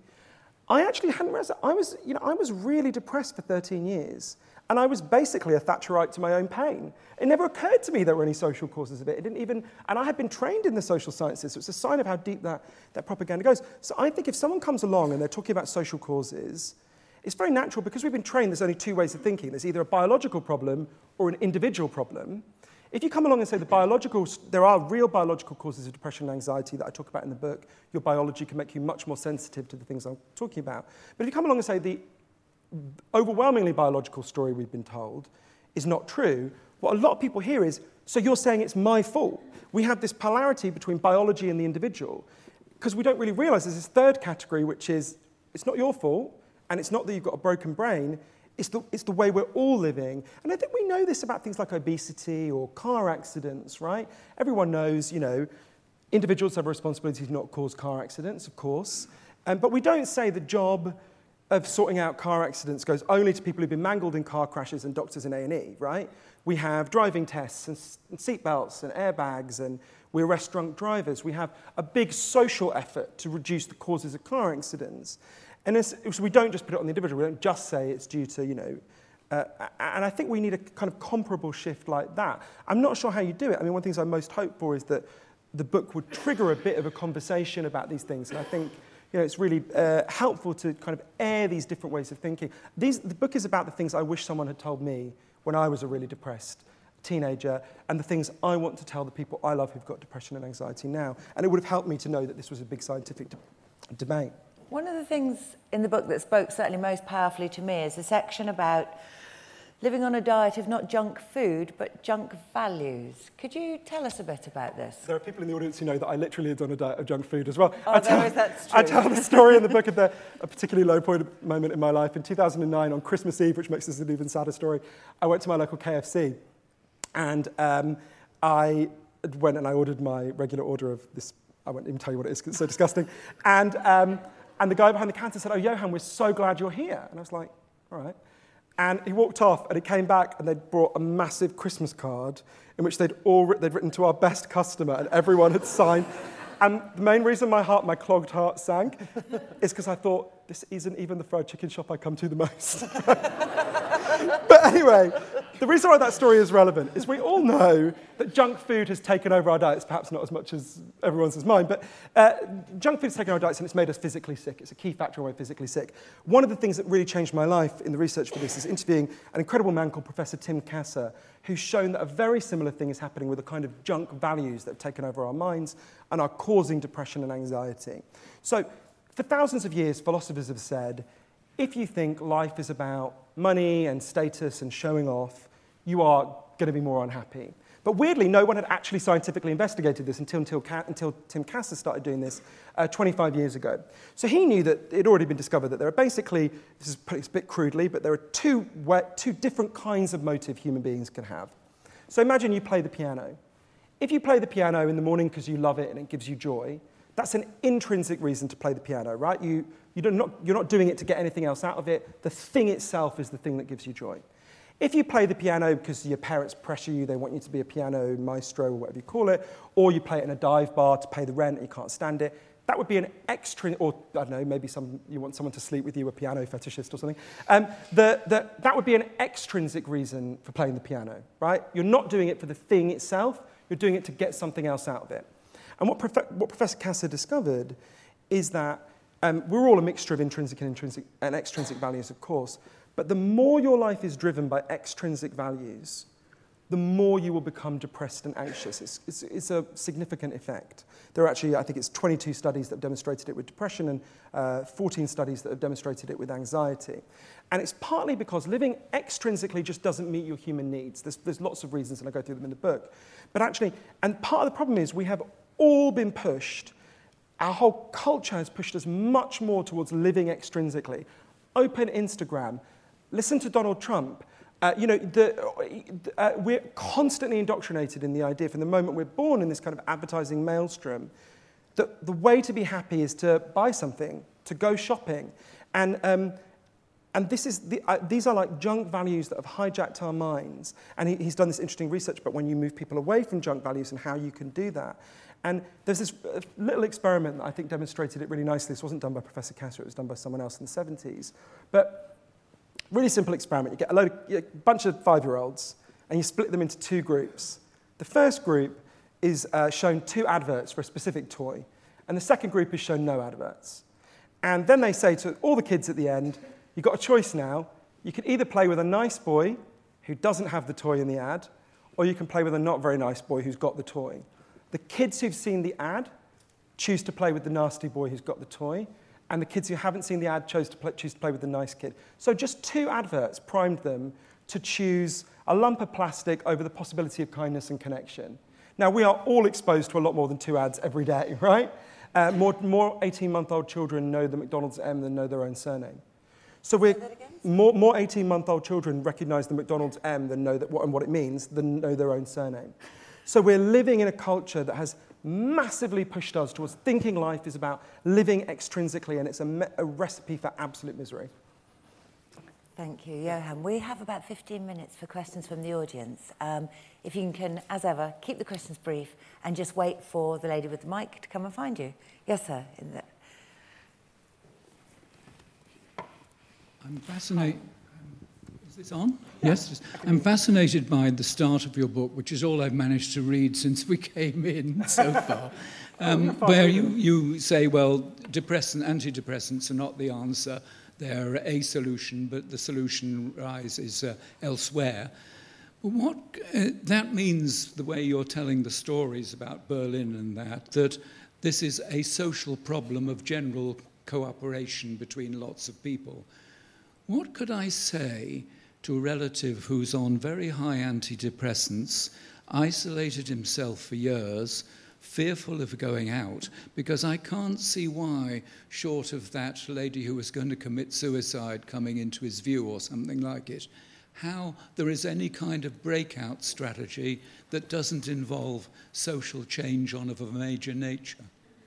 I actually hadn't realised that. I was, you know, I was really depressed for thirteen years. And I was basically a Thatcherite to my own pain. It never occurred to me there were any social causes of it. It didn't even, and I had been trained in the social sciences, so it's a sign of how deep that, that propaganda goes. So I think if someone comes along and they're talking about social causes, it's very natural, because we've been trained there's only two ways of thinking. There's either a biological problem or an individual problem. If you come along and say the biological, there are real biological causes of depression and anxiety that I talk about in the book, your biology can make you much more sensitive to the things I'm talking about. But if you come along and say the overwhelmingly biological story we've been told is not true, what a lot of people hear is, so you're saying it's my fault. We have this polarity between biology and the individual, because we don't really realise there's this third category, which is, it's not your fault, and it's not that you've got a broken brain, it's the, it's the way we're all living. And I think we know this about things like obesity or car accidents, right? Everyone knows, you know, individuals have a responsibility to not cause car accidents, of course, um, but we don't say the job of sorting out car accidents goes only to people who've been mangled in car crashes and doctors in A and E, right? We have driving tests and, and seatbelts and airbags, and we arrest drunk drivers. We have a big social effort to reduce the causes of car accidents. And it's, so we don't just put it on the individual. We don't just say it's due to, you know, uh, and I think we need a kind of comparable shift like that. I'm not sure how you do it. I mean, one of the things I most hope for is that the book would trigger a bit of a conversation about these things, and I think, you know, it's really uh, helpful to kind of air these different ways of thinking. These, the book is about the things I wish someone had told me when I was a really depressed teenager, and the things I want to tell the people I love who've got depression and anxiety now. And it would have helped me to know that this was a big scientific de- debate. One of the things in the book that spoke certainly most powerfully to me is a section about living on a diet of not junk food, but junk values. Could you tell us a bit about this? There are people in the audience who know that I literally lived on a diet of junk food as well. Oh, I there tell, is, that's true. I tell the story in the book of the, a particularly low point moment in my life. In two thousand nine, on Christmas Eve, which makes this an even sadder story, I went to my local K F C. And um, I went and I ordered my regular order of this. I won't even tell you what it is because it's so disgusting. And, um, and the guy behind the counter said, "Oh, Johan, we're so glad you're here." And I was like, all right. And he walked off, and he came back, and they'd brought a massive Christmas card in which they'd all they'd written to our best customer, and everyone had signed. And the main reason my heart, my clogged heart, sank is because I thought, this isn't even the fried chicken shop I come to the most. But anyway, the reason why that story is relevant is we all know that junk food has taken over our diets, perhaps not as much as everyone's as mine, but uh, junk food has taken over our diets and it's made us physically sick. It's a key factor why we're physically sick. One of the things that really changed my life in the research for this is interviewing an incredible man called Professor Tim Kasser, who's shown that a very similar thing is happening with the kind of junk values that have taken over our minds and are causing depression and anxiety. So for thousands of years, philosophers have said, if you think life is about money and status and showing off, you are going to be more unhappy. But weirdly, no one had actually scientifically investigated this until, until, until Tim Kasser started doing this uh, twenty-five years ago. So he knew that it had already been discovered that there are basically, this is put a bit crudely, but there are two, two different kinds of motive human beings can have. So imagine you play the piano. If you play the piano in the morning because you love it and it gives you joy, that's an intrinsic reason to play the piano, right? You, you do not, you're not doing it to get anything else out of it. The thing itself is the thing that gives you joy. If you play the piano because your parents pressure you, they want you to be a piano maestro or whatever you call it, or you play it in a dive bar to pay the rent and you can't stand it, that would be an extra, or I don't know, maybe some, you want someone to sleep with you, a piano fetishist or something. Um, the, the, that would be an extrinsic reason for playing the piano, right? You're not doing it for the thing itself, You're doing it to get something else out of it. And what, Prof- what Professor Kasser discovered is that um, we're all a mixture of intrinsic and, intrinsic and extrinsic values, of course, but the more your life is driven by extrinsic values, the more you will become depressed and anxious. It's, it's, it's a significant effect. There are actually, I think it's twenty-two studies that have demonstrated it with depression and uh, fourteen studies that have demonstrated it with anxiety. And it's partly because living extrinsically just doesn't meet your human needs. There's, there's lots of reasons, and I go through them in the book. But actually, and part of the problem is we have all been pushed, our whole culture has pushed us much more towards living extrinsically. Open Instagram, listen to Donald Trump. Uh, you know, the, uh, we're constantly indoctrinated in the idea from the moment we're born in this kind of advertising maelstrom that the way to be happy is to buy something, to go shopping. And, um, and this is the, uh, these are like junk values that have hijacked our minds. And he, he's done this interesting research about when you move people away from junk values and how you can do that. And there's this little experiment that I think demonstrated it really nicely. This wasn't done by Professor Kasser, it was done by someone else in the seventies. But really simple experiment. You get a, load of, a bunch of five-year-olds, and you split them into two groups. The first group is uh, shown two adverts for a specific toy, and the second group is shown no adverts. And then they say to all the kids at the end, you've got a choice now. You can either play with a nice boy who doesn't have the toy in the ad, or you can play with a not very nice boy who's got the toy. The kids who've seen the ad choose to play with the nasty boy who's got the toy, and the kids who haven't seen the ad chose to play, choose to play with the nice kid. So just two adverts primed them to choose a lump of plastic over the possibility of kindness and connection. Now, we are all exposed to a lot more than two ads every day, right? Uh, more, more eighteen-month-old children know the McDonald's M than know their own surname. So we're more, more eighteen-month-old children recognise the McDonald's M than know that what and what it means than know their own surname. So we're living in a culture that has massively pushed us towards thinking life is about living extrinsically, and it's a, me- a recipe for absolute misery. Thank you, Johan. We have about fifteen minutes for questions from the audience. Um, if you can, as ever, keep the questions brief and just wait for the lady with the mic to come and find you. Yes, sir. In the... I'm fascinated. Is this on? Yeah. Yes. I'm fascinated by the start of your book, which is all I've managed to read since we came in so far, um, where you, you say, well, depressant, antidepressants are not the answer. They're a solution, but the solution lies is uh, elsewhere. What uh, that means, the way you're telling the stories about Berlin and that, that this is a social problem of general cooperation between lots of people. What could I say to a relative who's on very high antidepressants, isolated himself for years, fearful of going out, because I can't see why, short of that lady who was going to commit suicide coming into his view or something like it, how there is any kind of breakout strategy that doesn't involve social change on of a major nature.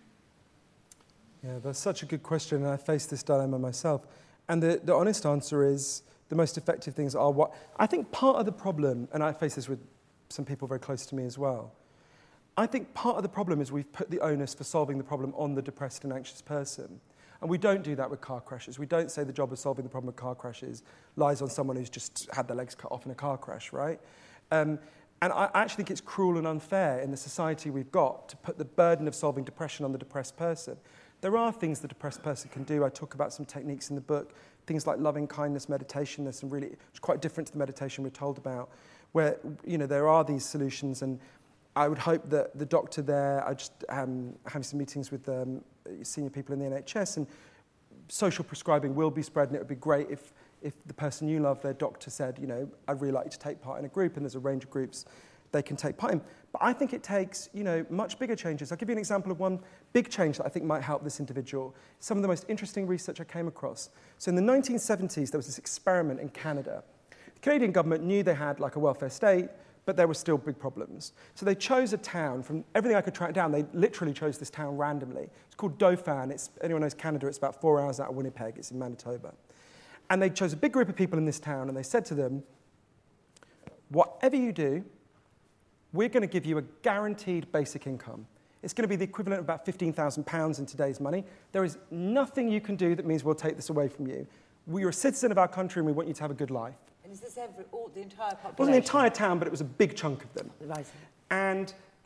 Yeah, that's such a good question, and I face this dilemma myself. And the, the honest answer is the most effective things are what... I think part of the problem, and I face this with some people very close to me as well, I think part of the problem is we've put the onus for solving the problem on the depressed and anxious person. And we don't do that with car crashes. We don't say the job of solving the problem of car crashes lies on someone who's just had their legs cut off in a car crash, right? Um, and I actually think it's cruel and unfair in the society we've got to put the burden of solving depression on the depressed person. There are things the depressed person can do. I talk about some techniques in the book, things like loving kindness meditation. There's some really, it's quite different to the meditation we're told about, where, you know, there are these solutions. And I would hope that the doctor there, I just um, having some meetings with um, senior people in the N H S, and social prescribing will be spread, and it would be great if, if the person you love, their doctor said, you know, I'd really like you to take part in a group, and there's a range of groups they can take part in. But I think it takes, you know, much bigger changes. I'll give you an example of one big change that I think might help this individual. Some of the most interesting research I came across. So in the nineteen seventies, there was this experiment in Canada. The Canadian government knew they had like a welfare state, but there were still big problems. So they chose a town. From everything I could track down, they literally chose this town randomly. It's called Dauphin. It's, anyone knows Canada, it's about four hours out of Winnipeg. It's in Manitoba. And they chose a big group of people in this town, and they said to them, whatever you do, we're going to give you a guaranteed basic income. It's going to be the equivalent of about fifteen thousand pounds in today's money. There is nothing you can do that means we'll take this away from you. You're a citizen of our country, and we want you to have a good life. And is this every, all, the entire population? It wasn't the entire town, but it was a big chunk of them. Right. And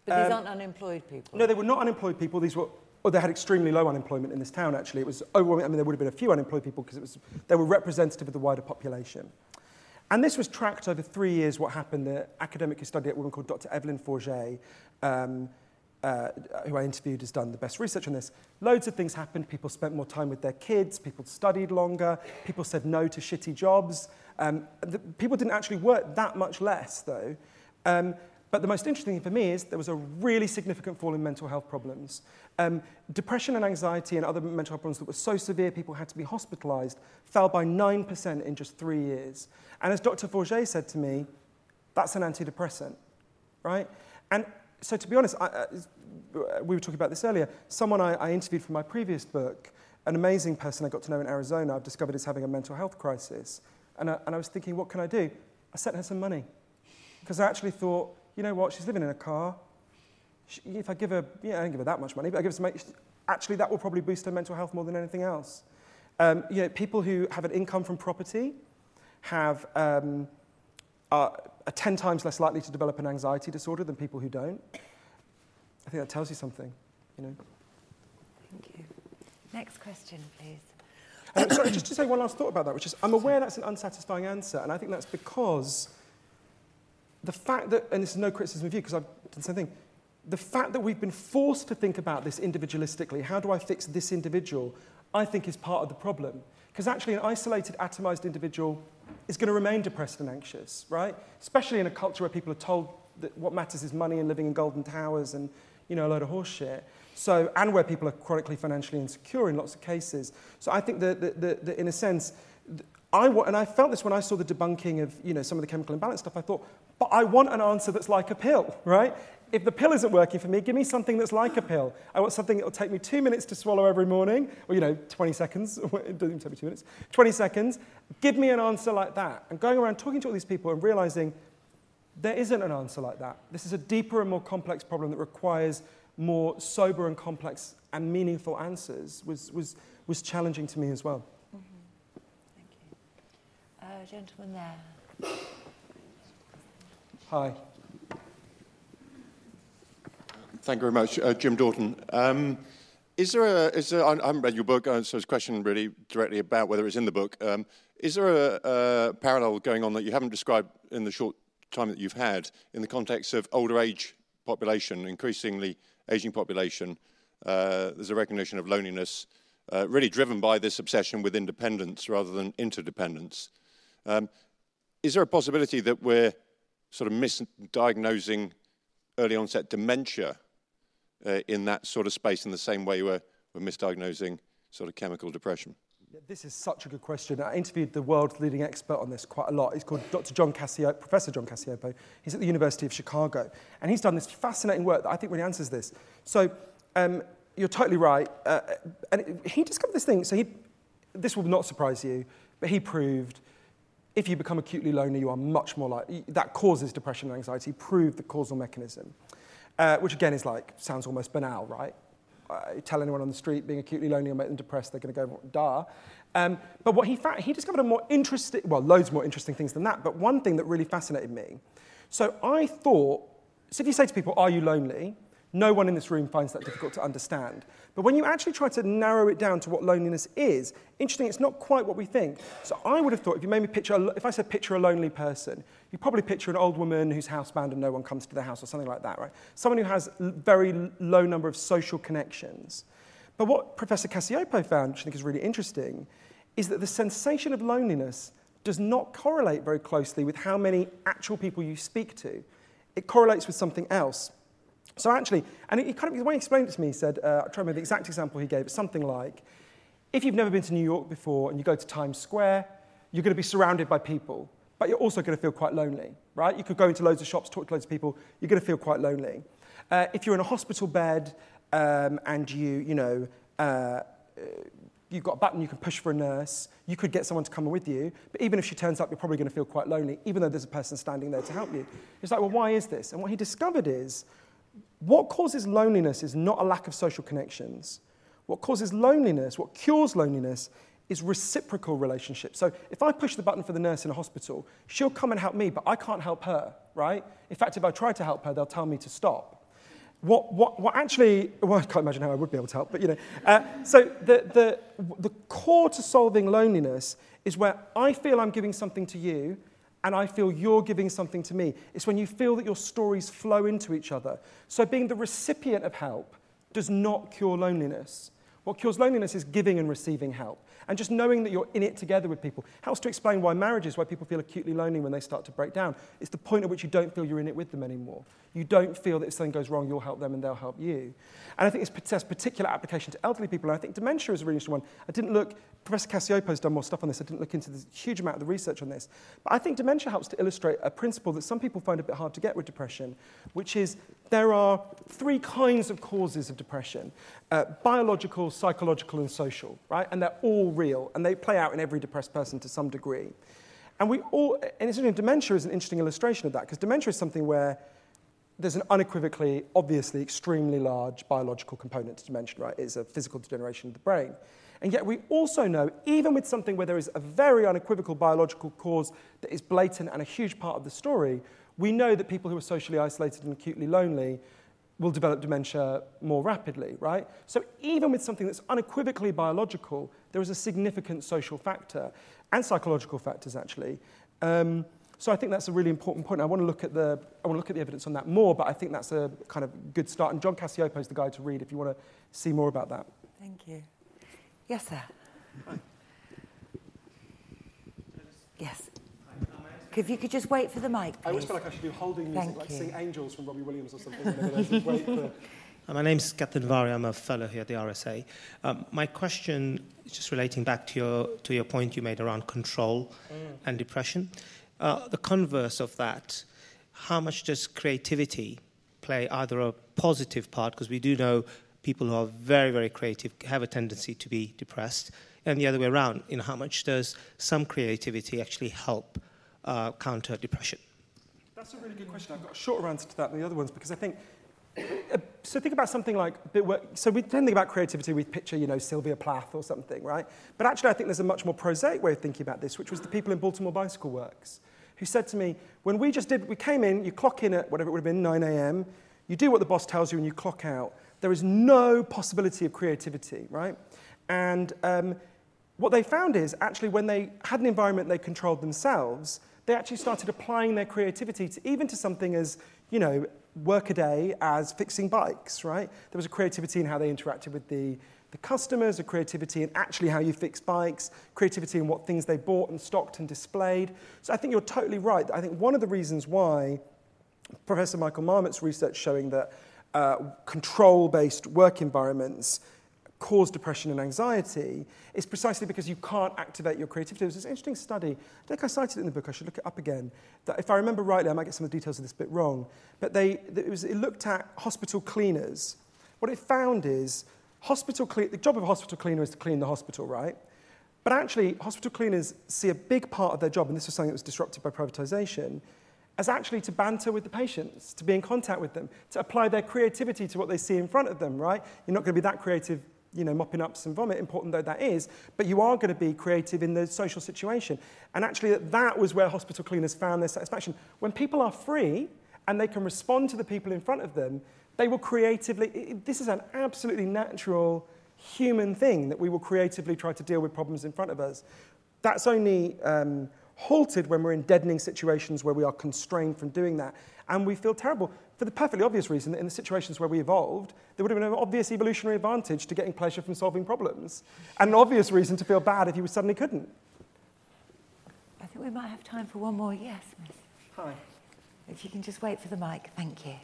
But these Um, aren't unemployed people. No, they were not unemployed people. These were, or they had extremely low unemployment in this town, actually. It was overwhelming. I mean, there would have been a few unemployed people because it was, they were representative of the wider population. And this was tracked over three years, what happened. The academic who studied it, a woman called Doctor Evelyn Forget, um, uh, who I interviewed, has done the best research on this. Loads of things happened. People spent more time with their kids. People studied longer. People said no to shitty jobs. Um, the, people didn't actually work that much less, though. Um, But the most interesting thing for me is there was a really significant fall in mental health problems. Um, depression and anxiety and other mental health problems that were so severe people had to be hospitalised fell by nine percent in just three years. And as Doctor Forget said to me, that's an antidepressant, right? And so to be honest, I, uh, we were talking about this earlier, someone I, I interviewed for my previous book, an amazing person I got to know in Arizona, I've discovered is having a mental health crisis. And I, and I was thinking, what can I do? I sent her some money. Because I actually thought, you know what, she's living in a car. She, if I give her, yeah, I don't give her that much money, but I give her some money, actually that will probably boost her mental health more than anything else. Um, you know, people who have an income from property have, um, are, are ten times less likely to develop an anxiety disorder than people who don't. I think that tells you something, you know. Thank you. Next question, please. Um, sorry, just to say one last thought about that, which is I'm aware that's an unsatisfying answer, and I think that's because the fact that, and this is no criticism of you because I've done the same thing, the fact that we've been forced to think about this individualistically, how do I fix this individual, I think is part of the problem. Because actually an isolated, atomized individual is going to remain depressed and anxious, right? Especially in a culture where people are told that what matters is money and living in golden towers and, you know, a load of horse shit. So, and where people are chronically financially insecure in lots of cases. So I think that, that, that, that in a sense, I want, and I felt this when I saw the debunking of, you know, some of the chemical imbalance stuff, I thought, but I want an answer that's like a pill, right? If the pill isn't working for me, give me something that's like a pill. I want something that will take me two minutes to swallow every morning, or, you know, twenty seconds. It doesn't even take me two minutes. twenty seconds. Give me an answer like that. And going around talking to all these people and realizing there isn't an answer like that. This is a deeper and more complex problem that requires more sober and complex and meaningful answers was, was, was challenging to me as well. Mm-hmm. Thank you. Uh, gentleman there. Hi. Thank you very much, uh, Jim Dorton. Um, is there a, is there, I haven't read your book, uh, so it's a question really directly about whether it's in the book. Um, is there a, a parallel going on that you haven't described in the short time that you've had in the context of older age population, increasingly aging population? Uh, there's a recognition of loneliness, uh, really driven by this obsession with independence rather than interdependence. Um, is there a possibility that we're sort of misdiagnosing early onset dementia uh, in that sort of space in the same way we're, we're misdiagnosing sort of chemical depression? Yeah, this is such a good question. I interviewed the world's leading expert on this quite a lot. He's called Doctor John Cacioppo, Professor John Cacioppo. He's at the University of Chicago. And he's done this fascinating work that I think really answers this. So um, you're totally right. Uh, and he discovered this thing. So he, this will not surprise you, but he proved if you become acutely lonely, you are much more likely, that causes depression and anxiety, proved the causal mechanism, uh, which again is like, sounds almost banal, right? Uh, tell anyone on the street being acutely lonely or make them depressed, they're going to go, duh. Um, but what he found, he discovered a more interesting, well, loads more interesting things than that, but one thing that really fascinated me. So I thought, so if you say to people, are you lonely? No one in this room finds that difficult to understand. But when you actually try to narrow it down to what loneliness is, interesting, it's not quite what we think. So I would have thought, if you made me picture, a, if I said picture a lonely person, you probably picture an old woman who's housebound and no one comes to their house or something like that, right? Someone who has a very low number of social connections. But what Professor Cacioppo found, which I think is really interesting, is that the sensation of loneliness does not correlate very closely with how many actual people you speak to. It correlates with something else. So actually, and he kind of, the way he explained it to me, he said, uh, I'll try to remember the exact example he gave, it's something like, if you've never been to New York before and you go to Times Square, you're going to be surrounded by people, but you're also going to feel quite lonely, right? You could go into loads of shops, talk to loads of people, you're going to feel quite lonely. Uh, if you're in a hospital bed um, and you, you know, uh, you've got a button you can push for a nurse, you could get someone to come with you, but even if she turns up, you're probably going to feel quite lonely, even though there's a person standing there to help you. It's like, well, why is this? And what he discovered is, what causes loneliness is not a lack of social connections. What causes loneliness, what cures loneliness, is reciprocal relationships. So if I push the button for the nurse in a hospital, she'll come and help me, but I can't help her, right? In fact, if I try to help her, they'll tell me to stop. what, what, what actually, well, I can't imagine how I would be able to help, but you know. Uh, so the, the, the core to solving loneliness is where I feel I'm giving something to you and I feel you're giving something to me. It's when you feel that your stories flow into each other. So being the recipient of help does not cure loneliness. What cures loneliness is giving and receiving help. And just knowing that you're in it together with people helps to explain why marriages, why people feel acutely lonely when they start to break down. It's the point at which you don't feel you're in it with them anymore. You don't feel that if something goes wrong, you'll help them and they'll help you. And I think this has particular application to elderly people. And I think dementia is a really interesting one. I didn't look, Professor Cacioppo has done more stuff on this. I didn't look into the huge amount of the research on this. But I think dementia helps to illustrate a principle that some people find a bit hard to get with depression, which is there are three kinds of causes of depression, uh, biological, psychological, and social, right? And they're all real, and they play out in every depressed person to some degree. And we all, and it's interesting, dementia is an interesting illustration of that, because dementia is something where there's an unequivocally, obviously, extremely large biological component to dementia, right? It's a physical degeneration of the brain. And yet we also know, even with something where there is a very unequivocal biological cause that is blatant and a huge part of the story, we know that people who are socially isolated and acutely lonely will develop dementia more rapidly, right? So even with something that's unequivocally biological, there is a significant social factor, and psychological factors, actually. Um, so I think that's a really important point. I want to look at the I want to look at the evidence on that more, but I think that's a kind of good start. And John Cacioppo is the guy to read if you want to see more about that. Thank you. Yes, sir. Hi. Yes. If you could just wait for the mic, please. I always feel like I should do holding music, Thank like you. Sing Angels from Robbie Williams or something. Whenever there's a wait for... My name's Captain Vari. I'm a fellow here at the R S A. Um, my question is just relating back to your to your point you made around control mm. and depression. Uh, the converse of that, how much does creativity play either a positive part, because we do know people who are very, very creative have a tendency to be depressed, and the other way around, you know, how much does some creativity actually help uh, counter depression? That's a really good question. I've got a shorter answer to that than the other ones, because I think, uh, so think about something like, so we tend to think about creativity, we picture, you know, Sylvia Plath or something, right? But actually I think there's a much more prosaic way of thinking about this, which was the people in Baltimore Bicycle Works, who said to me, when we just did, we came in, you clock in at whatever it would have been, nine a.m., you do what the boss tells you and you clock out. There is no possibility of creativity, right? And um, what they found is, actually, when they had an environment they controlled themselves, they actually started applying their creativity to even to something as, you know, work a day as fixing bikes, right? There was a creativity in how they interacted with the, the customers, a creativity in actually how you fix bikes, creativity in what things they bought and stocked and displayed. So I think you're totally right. I think one of the reasons why Professor Michael Marmot's research showing that uh, control-based work environments cause depression and anxiety is precisely because you can't activate your creativity. There was this interesting study, I think I cited it in the book, I should look it up again, that if I remember rightly, I might get some of the details of this bit wrong, but they, it, was, it looked at hospital cleaners. What it found is, hospital cle- the job of a hospital cleaner is to clean the hospital, right? But actually, hospital cleaners see a big part of their job, and this was something that was disrupted by privatization, as actually to banter with the patients, to be in contact with them, to apply their creativity to what they see in front of them, right? You're not going to be that creative, you know, mopping up some vomit, important though that is, but you are going to be creative in the social situation. And actually that was where hospital cleaners found their satisfaction. When people are free and they can respond to the people in front of them, they will creatively, it, this is an absolutely natural human thing that we will creatively try to deal with problems in front of us. That's only um, halted when we're in deadening situations where we are constrained from doing that. And we feel terrible for the perfectly obvious reason that in the situations where we evolved, there would have been an obvious evolutionary advantage to getting pleasure from solving problems, and an obvious reason to feel bad if you suddenly couldn't. I think we might have time for one more. Yes, miss. Hi. If you can just wait for the mic. Thank you.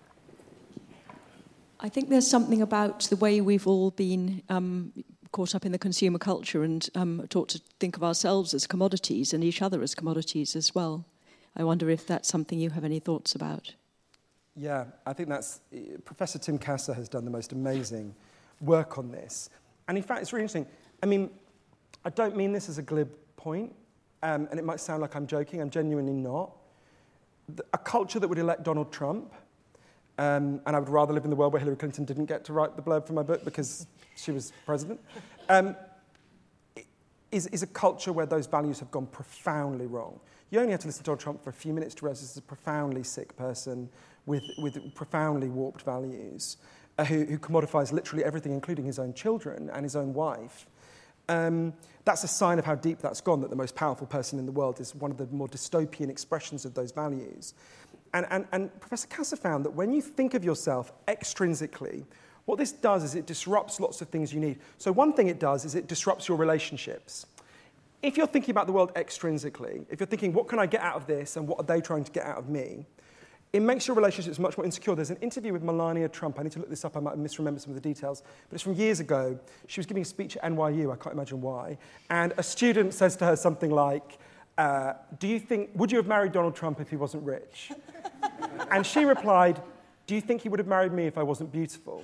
I think there's something about the way we've all been um, caught up in the consumer culture and um, taught to think of ourselves as commodities and each other as commodities as well. I wonder if that's something you have any thoughts about. Yeah, I think that's... Professor Tim Kasser has done the most amazing work on this. And in fact, it's really interesting. I mean, I don't mean this as a glib point, um, and it might sound like I'm joking. I'm genuinely not. The, a culture that would elect Donald Trump, um, and I would rather live in the world where Hillary Clinton didn't get to write the blurb for my book because she was president, um, is, is a culture where those values have gone profoundly wrong. You only have to listen to Donald Trump for a few minutes to realize this is a profoundly sick person with, with profoundly warped values, uh, who, who commodifies literally everything, including his own children and his own wife. Um, that's a sign of how deep that's gone, that the most powerful person in the world is one of the more dystopian expressions of those values. And, and, and Professor Kasser found that when you think of yourself extrinsically, what this does is it disrupts lots of things you need. So one thing it does is it disrupts your relationships. If you're thinking about the world extrinsically, if you're thinking, what can I get out of this and what are they trying to get out of me, it makes your relationships much more insecure. There's an interview with Melania Trump. I need to look this up. I might misremember some of the details. But it's from years ago. She was giving a speech at N Y U. I can't imagine why. And a student says to her something like, uh, do you think, would you have married Donald Trump if he wasn't rich? And she replied, do you think he would have married me if I wasn't beautiful?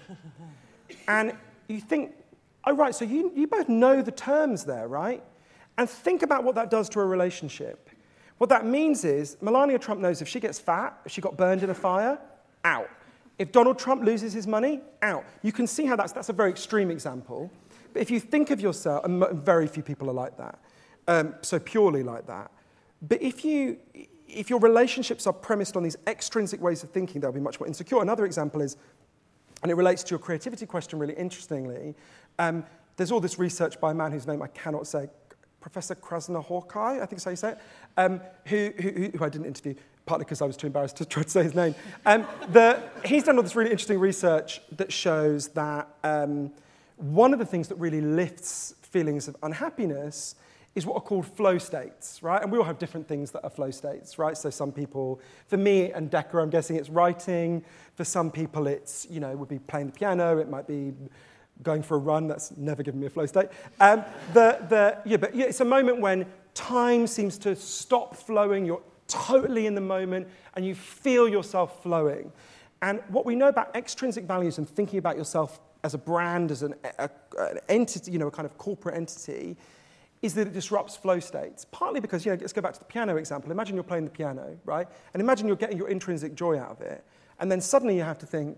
And you think, oh, right, so you, you both know the terms there, right? And think about what that does to a relationship. What that means is, Melania Trump knows if she gets fat, if she got burned in a fire, out. If Donald Trump loses his money, out. You can see how that's, that's a very extreme example. But if you think of yourself, and very few people are like that, um, so purely like that. But if you, if your relationships are premised on these extrinsic ways of thinking, they'll be much more insecure. Another example is, and it relates to your creativity question really interestingly, um, there's all this research by a man whose name I cannot say, Professor Krasznahorkai, I think is how you say it, um, who, who, who I didn't interview, partly because I was too embarrassed to try to say his name. Um, the, he's done all this really interesting research that shows that um, one of the things that really lifts feelings of unhappiness is what are called flow states, right? And we all have different things that are flow states, right? So some people, for me and Decker, I'm guessing it's writing. For some people, it's, you know, it would be playing the piano. It might be going for a run. That's never given me a flow state. Um, the, the, yeah, but yeah, it's a moment when time seems to stop flowing. You're totally in the moment, and you feel yourself flowing. And what we know about extrinsic values and thinking about yourself as a brand, as an, a, an entity, you know, a kind of corporate entity, is that it disrupts flow states. Partly because, you know, let's go back to the piano example. Imagine you're playing the piano, right? And imagine you're getting your intrinsic joy out of it. And then suddenly you have to think,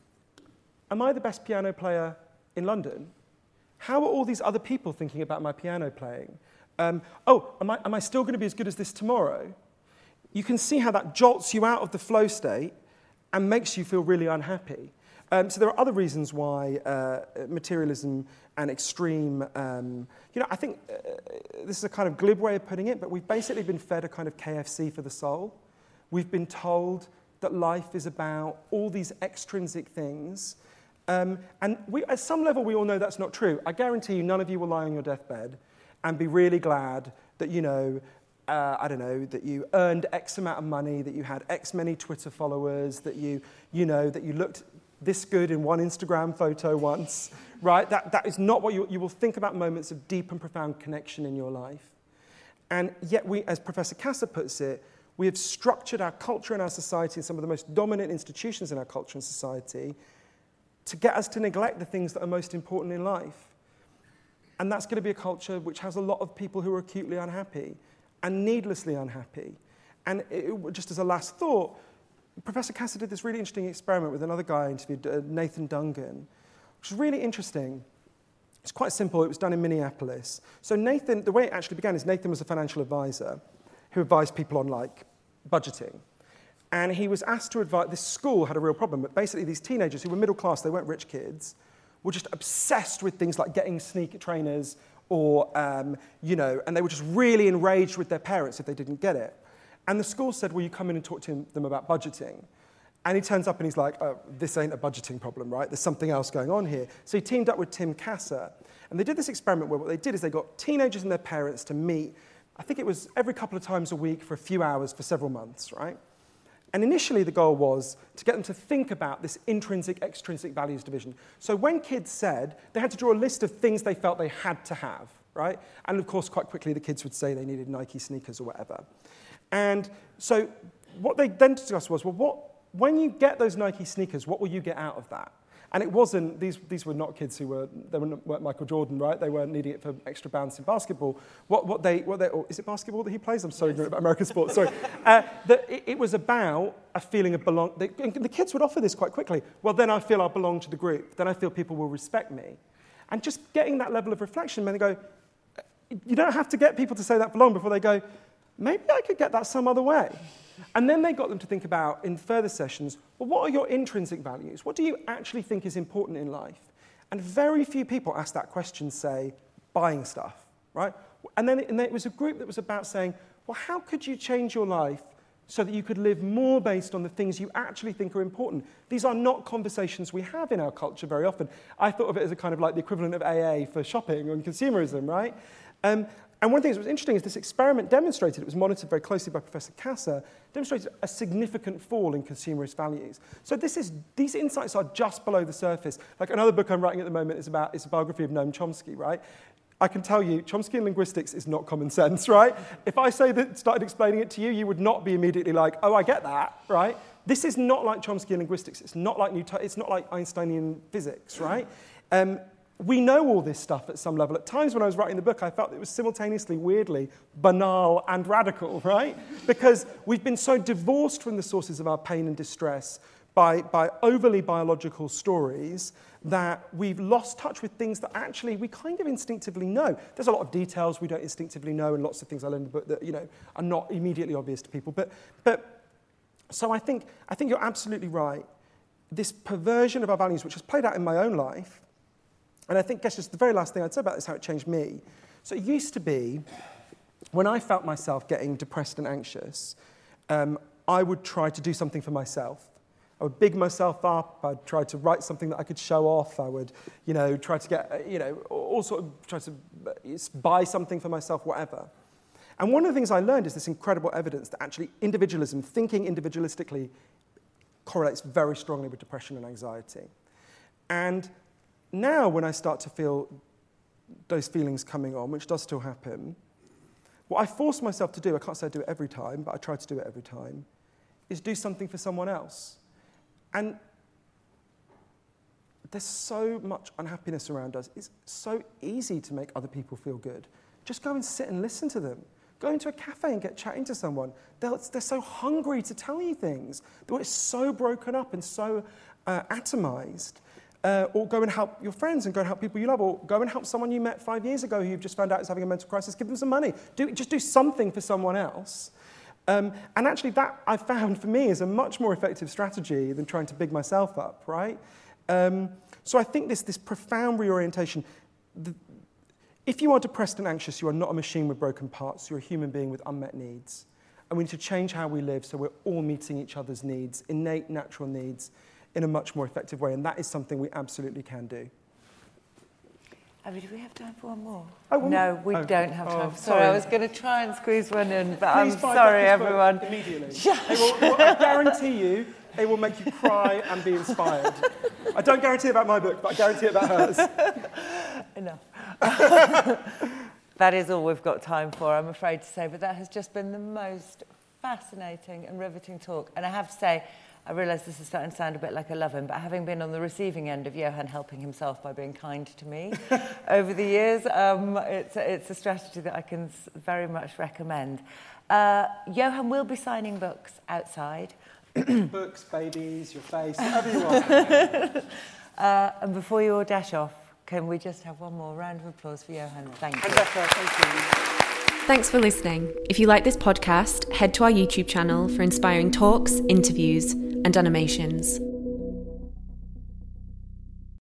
am I the best piano player in London? How are all these other people thinking about my piano playing? Um, oh, am I, am I still going to be as good as this tomorrow? You can see how that jolts you out of the flow state and makes you feel really unhappy. Um, so there are other reasons why uh, materialism and extreme, um, you know, I think uh, this is a kind of glib way of putting it, but we've basically been fed a kind of K F C for the soul. We've been told that life is about all these extrinsic things. Um, and we, at some level, we all know that's not true. I guarantee you none of you will lie on your deathbed and be really glad that, you know, uh, I don't know, that you earned X amount of money, that you had X many Twitter followers, that you, you know, that you looked this good in one Instagram photo once, right? That, that is not what you, you will think about moments of deep and profound connection in your life. And yet we, as Professor Kasser puts it, we have structured our culture and our society and some of the most dominant institutions in our culture and society to get us to neglect the things that are most important in life. And that's going to be a culture which has a lot of people who are acutely unhappy and needlessly unhappy. And it, just as a last thought, Professor Kasser did this really interesting experiment with another guy I interviewed, uh, Nathan Dungan, which was really interesting. It's quite simple. It was done in Minneapolis. So Nathan, the way it actually began is Nathan was a financial advisor who advised people on, like, budgeting. And he was asked to advise, this school had a real problem, but basically these teenagers who were middle class, they weren't rich kids, were just obsessed with things like getting sneaker trainers or, um, you know, and they were just really enraged with their parents if they didn't get it. And the school said, will you come in and talk to him, them about budgeting? And he turns up and he's like, oh, this ain't a budgeting problem, right? There's something else going on here. So he teamed up with Tim Kasser. And they did this experiment where what they did is they got teenagers and their parents to meet, I think it was every couple of times a week for a few hours for several months, right? And initially, the goal was to get them to think about this intrinsic, extrinsic values division. So when kids said, they had to draw a list of things they felt they had to have, right? And of course, quite quickly, the kids would say they needed Nike sneakers or whatever. And so what they then discussed was, well, what, when you get those Nike sneakers, what will you get out of that? And it wasn't, these, these were not kids who were, they weren't, weren't Michael Jordan, right? They weren't needing it for extra bounce in basketball. What, what they, what they, oh, is it basketball that he plays? I'm sorry, ignorant about American sports, sorry. Uh, the, it, it was about a feeling of belong. The, the kids would offer this quite quickly. Well, then I feel I belong to the group. Then I feel people will respect me. And just getting that level of reflection, when they go, you don't have to get people to say that for long before they go, maybe I could get that some other way. And then they got them to think about, in further sessions, well, what are your intrinsic values? What do you actually think is important in life? And very few people ask that question, say, buying stuff, right? And then, it, and then it was a group that was about saying, well, how could you change your life so that you could live more based on the things you actually think are important? These are not conversations we have in our culture very often. I thought of it as a kind of like the equivalent of A A for shopping and consumerism, right? Um, And one of the things that was interesting is this experiment demonstrated, it was monitored very closely by Professor Kasser, demonstrated a significant fall in consumerist values. So this is, these insights are just below the surface. Like another book I'm writing at the moment is about, it's a biography of Noam Chomsky, right? I can tell you, Chomsky in linguistics is not common sense, right? If I say that, started explaining it to you, you would not be immediately like, oh, I get that, right? This is not like Chomsky in linguistics. It's not like Newton, it's not like Einsteinian physics, right? Um, We know all this stuff at some level. At times when I was writing the book, I felt it was simultaneously, weirdly, banal and radical, right? Because we've been so divorced from the sources of our pain and distress by, by overly biological stories that we've lost touch with things that actually we kind of instinctively know. There's a lot of details we don't instinctively know and lots of things I learned in the book that, you know, are not immediately obvious to people. But, but so I think, I think you're absolutely right. This perversion of our values, which has played out in my own life, and I think, guess just the very last thing I'd say about this, how it changed me. So it used to be, when I felt myself getting depressed and anxious, um, I would try to do something for myself. I would big myself up. I'd try to write something that I could show off. I would, you know, try to get, you know, all sort of, try to buy something for myself, whatever. And one of the things I learned is this incredible evidence that actually individualism, thinking individualistically, correlates very strongly with depression and anxiety. And now, when I start to feel those feelings coming on, which does still happen, what I force myself to do, I can't say I do it every time, but I try to do it every time, is do something for someone else. And there's so much unhappiness around us. It's so easy to make other people feel good. Just go and sit and listen to them. Go into a cafe and get chatting to someone. They're, they're so hungry to tell you things. It's so broken up and so uh, atomized. Uh, or go and help your friends and go and help people you love, or go and help someone you met five years ago who you've just found out is having a mental crisis. Give them some money. Do, just do something for someone else. Um, and actually that, I found, for me, is a much more effective strategy than trying to big myself up, right? Um, so I think this, this profound reorientation, the, if you are depressed and anxious, you are not a machine with broken parts. You're a human being with unmet needs. And we need to change how we live so we're all meeting each other's needs, innate, natural needs, in a much more effective way, and that is something we absolutely can do. Abby, do we have time for one more? Oh, one no, more? we oh. don't have time. Oh, sorry, sorry, I was going to try and squeeze one in, but Please I'm buy sorry, Becca's book everyone. Immediately. It will, well, I guarantee you, it will make you cry and be inspired. I don't guarantee about my book, but I guarantee about hers. Enough. That is all we've got time for, I'm afraid to say, but that has just been the most fascinating and riveting talk. And I have to say, I realise this is starting to sound a bit like a love-in, but having been on the receiving end of Johan helping himself by being kind to me over the years, um, it's, it's a strategy that I can very much recommend. Uh, Johan will be signing books outside. Books, babies, your face, whatever you want. uh, and before you all dash off, can we just have one more round of applause for Johan? Thank you. And Becca, thank you. Thanks for listening. If you like this podcast, head to our YouTube channel for inspiring talks, interviews, and animations.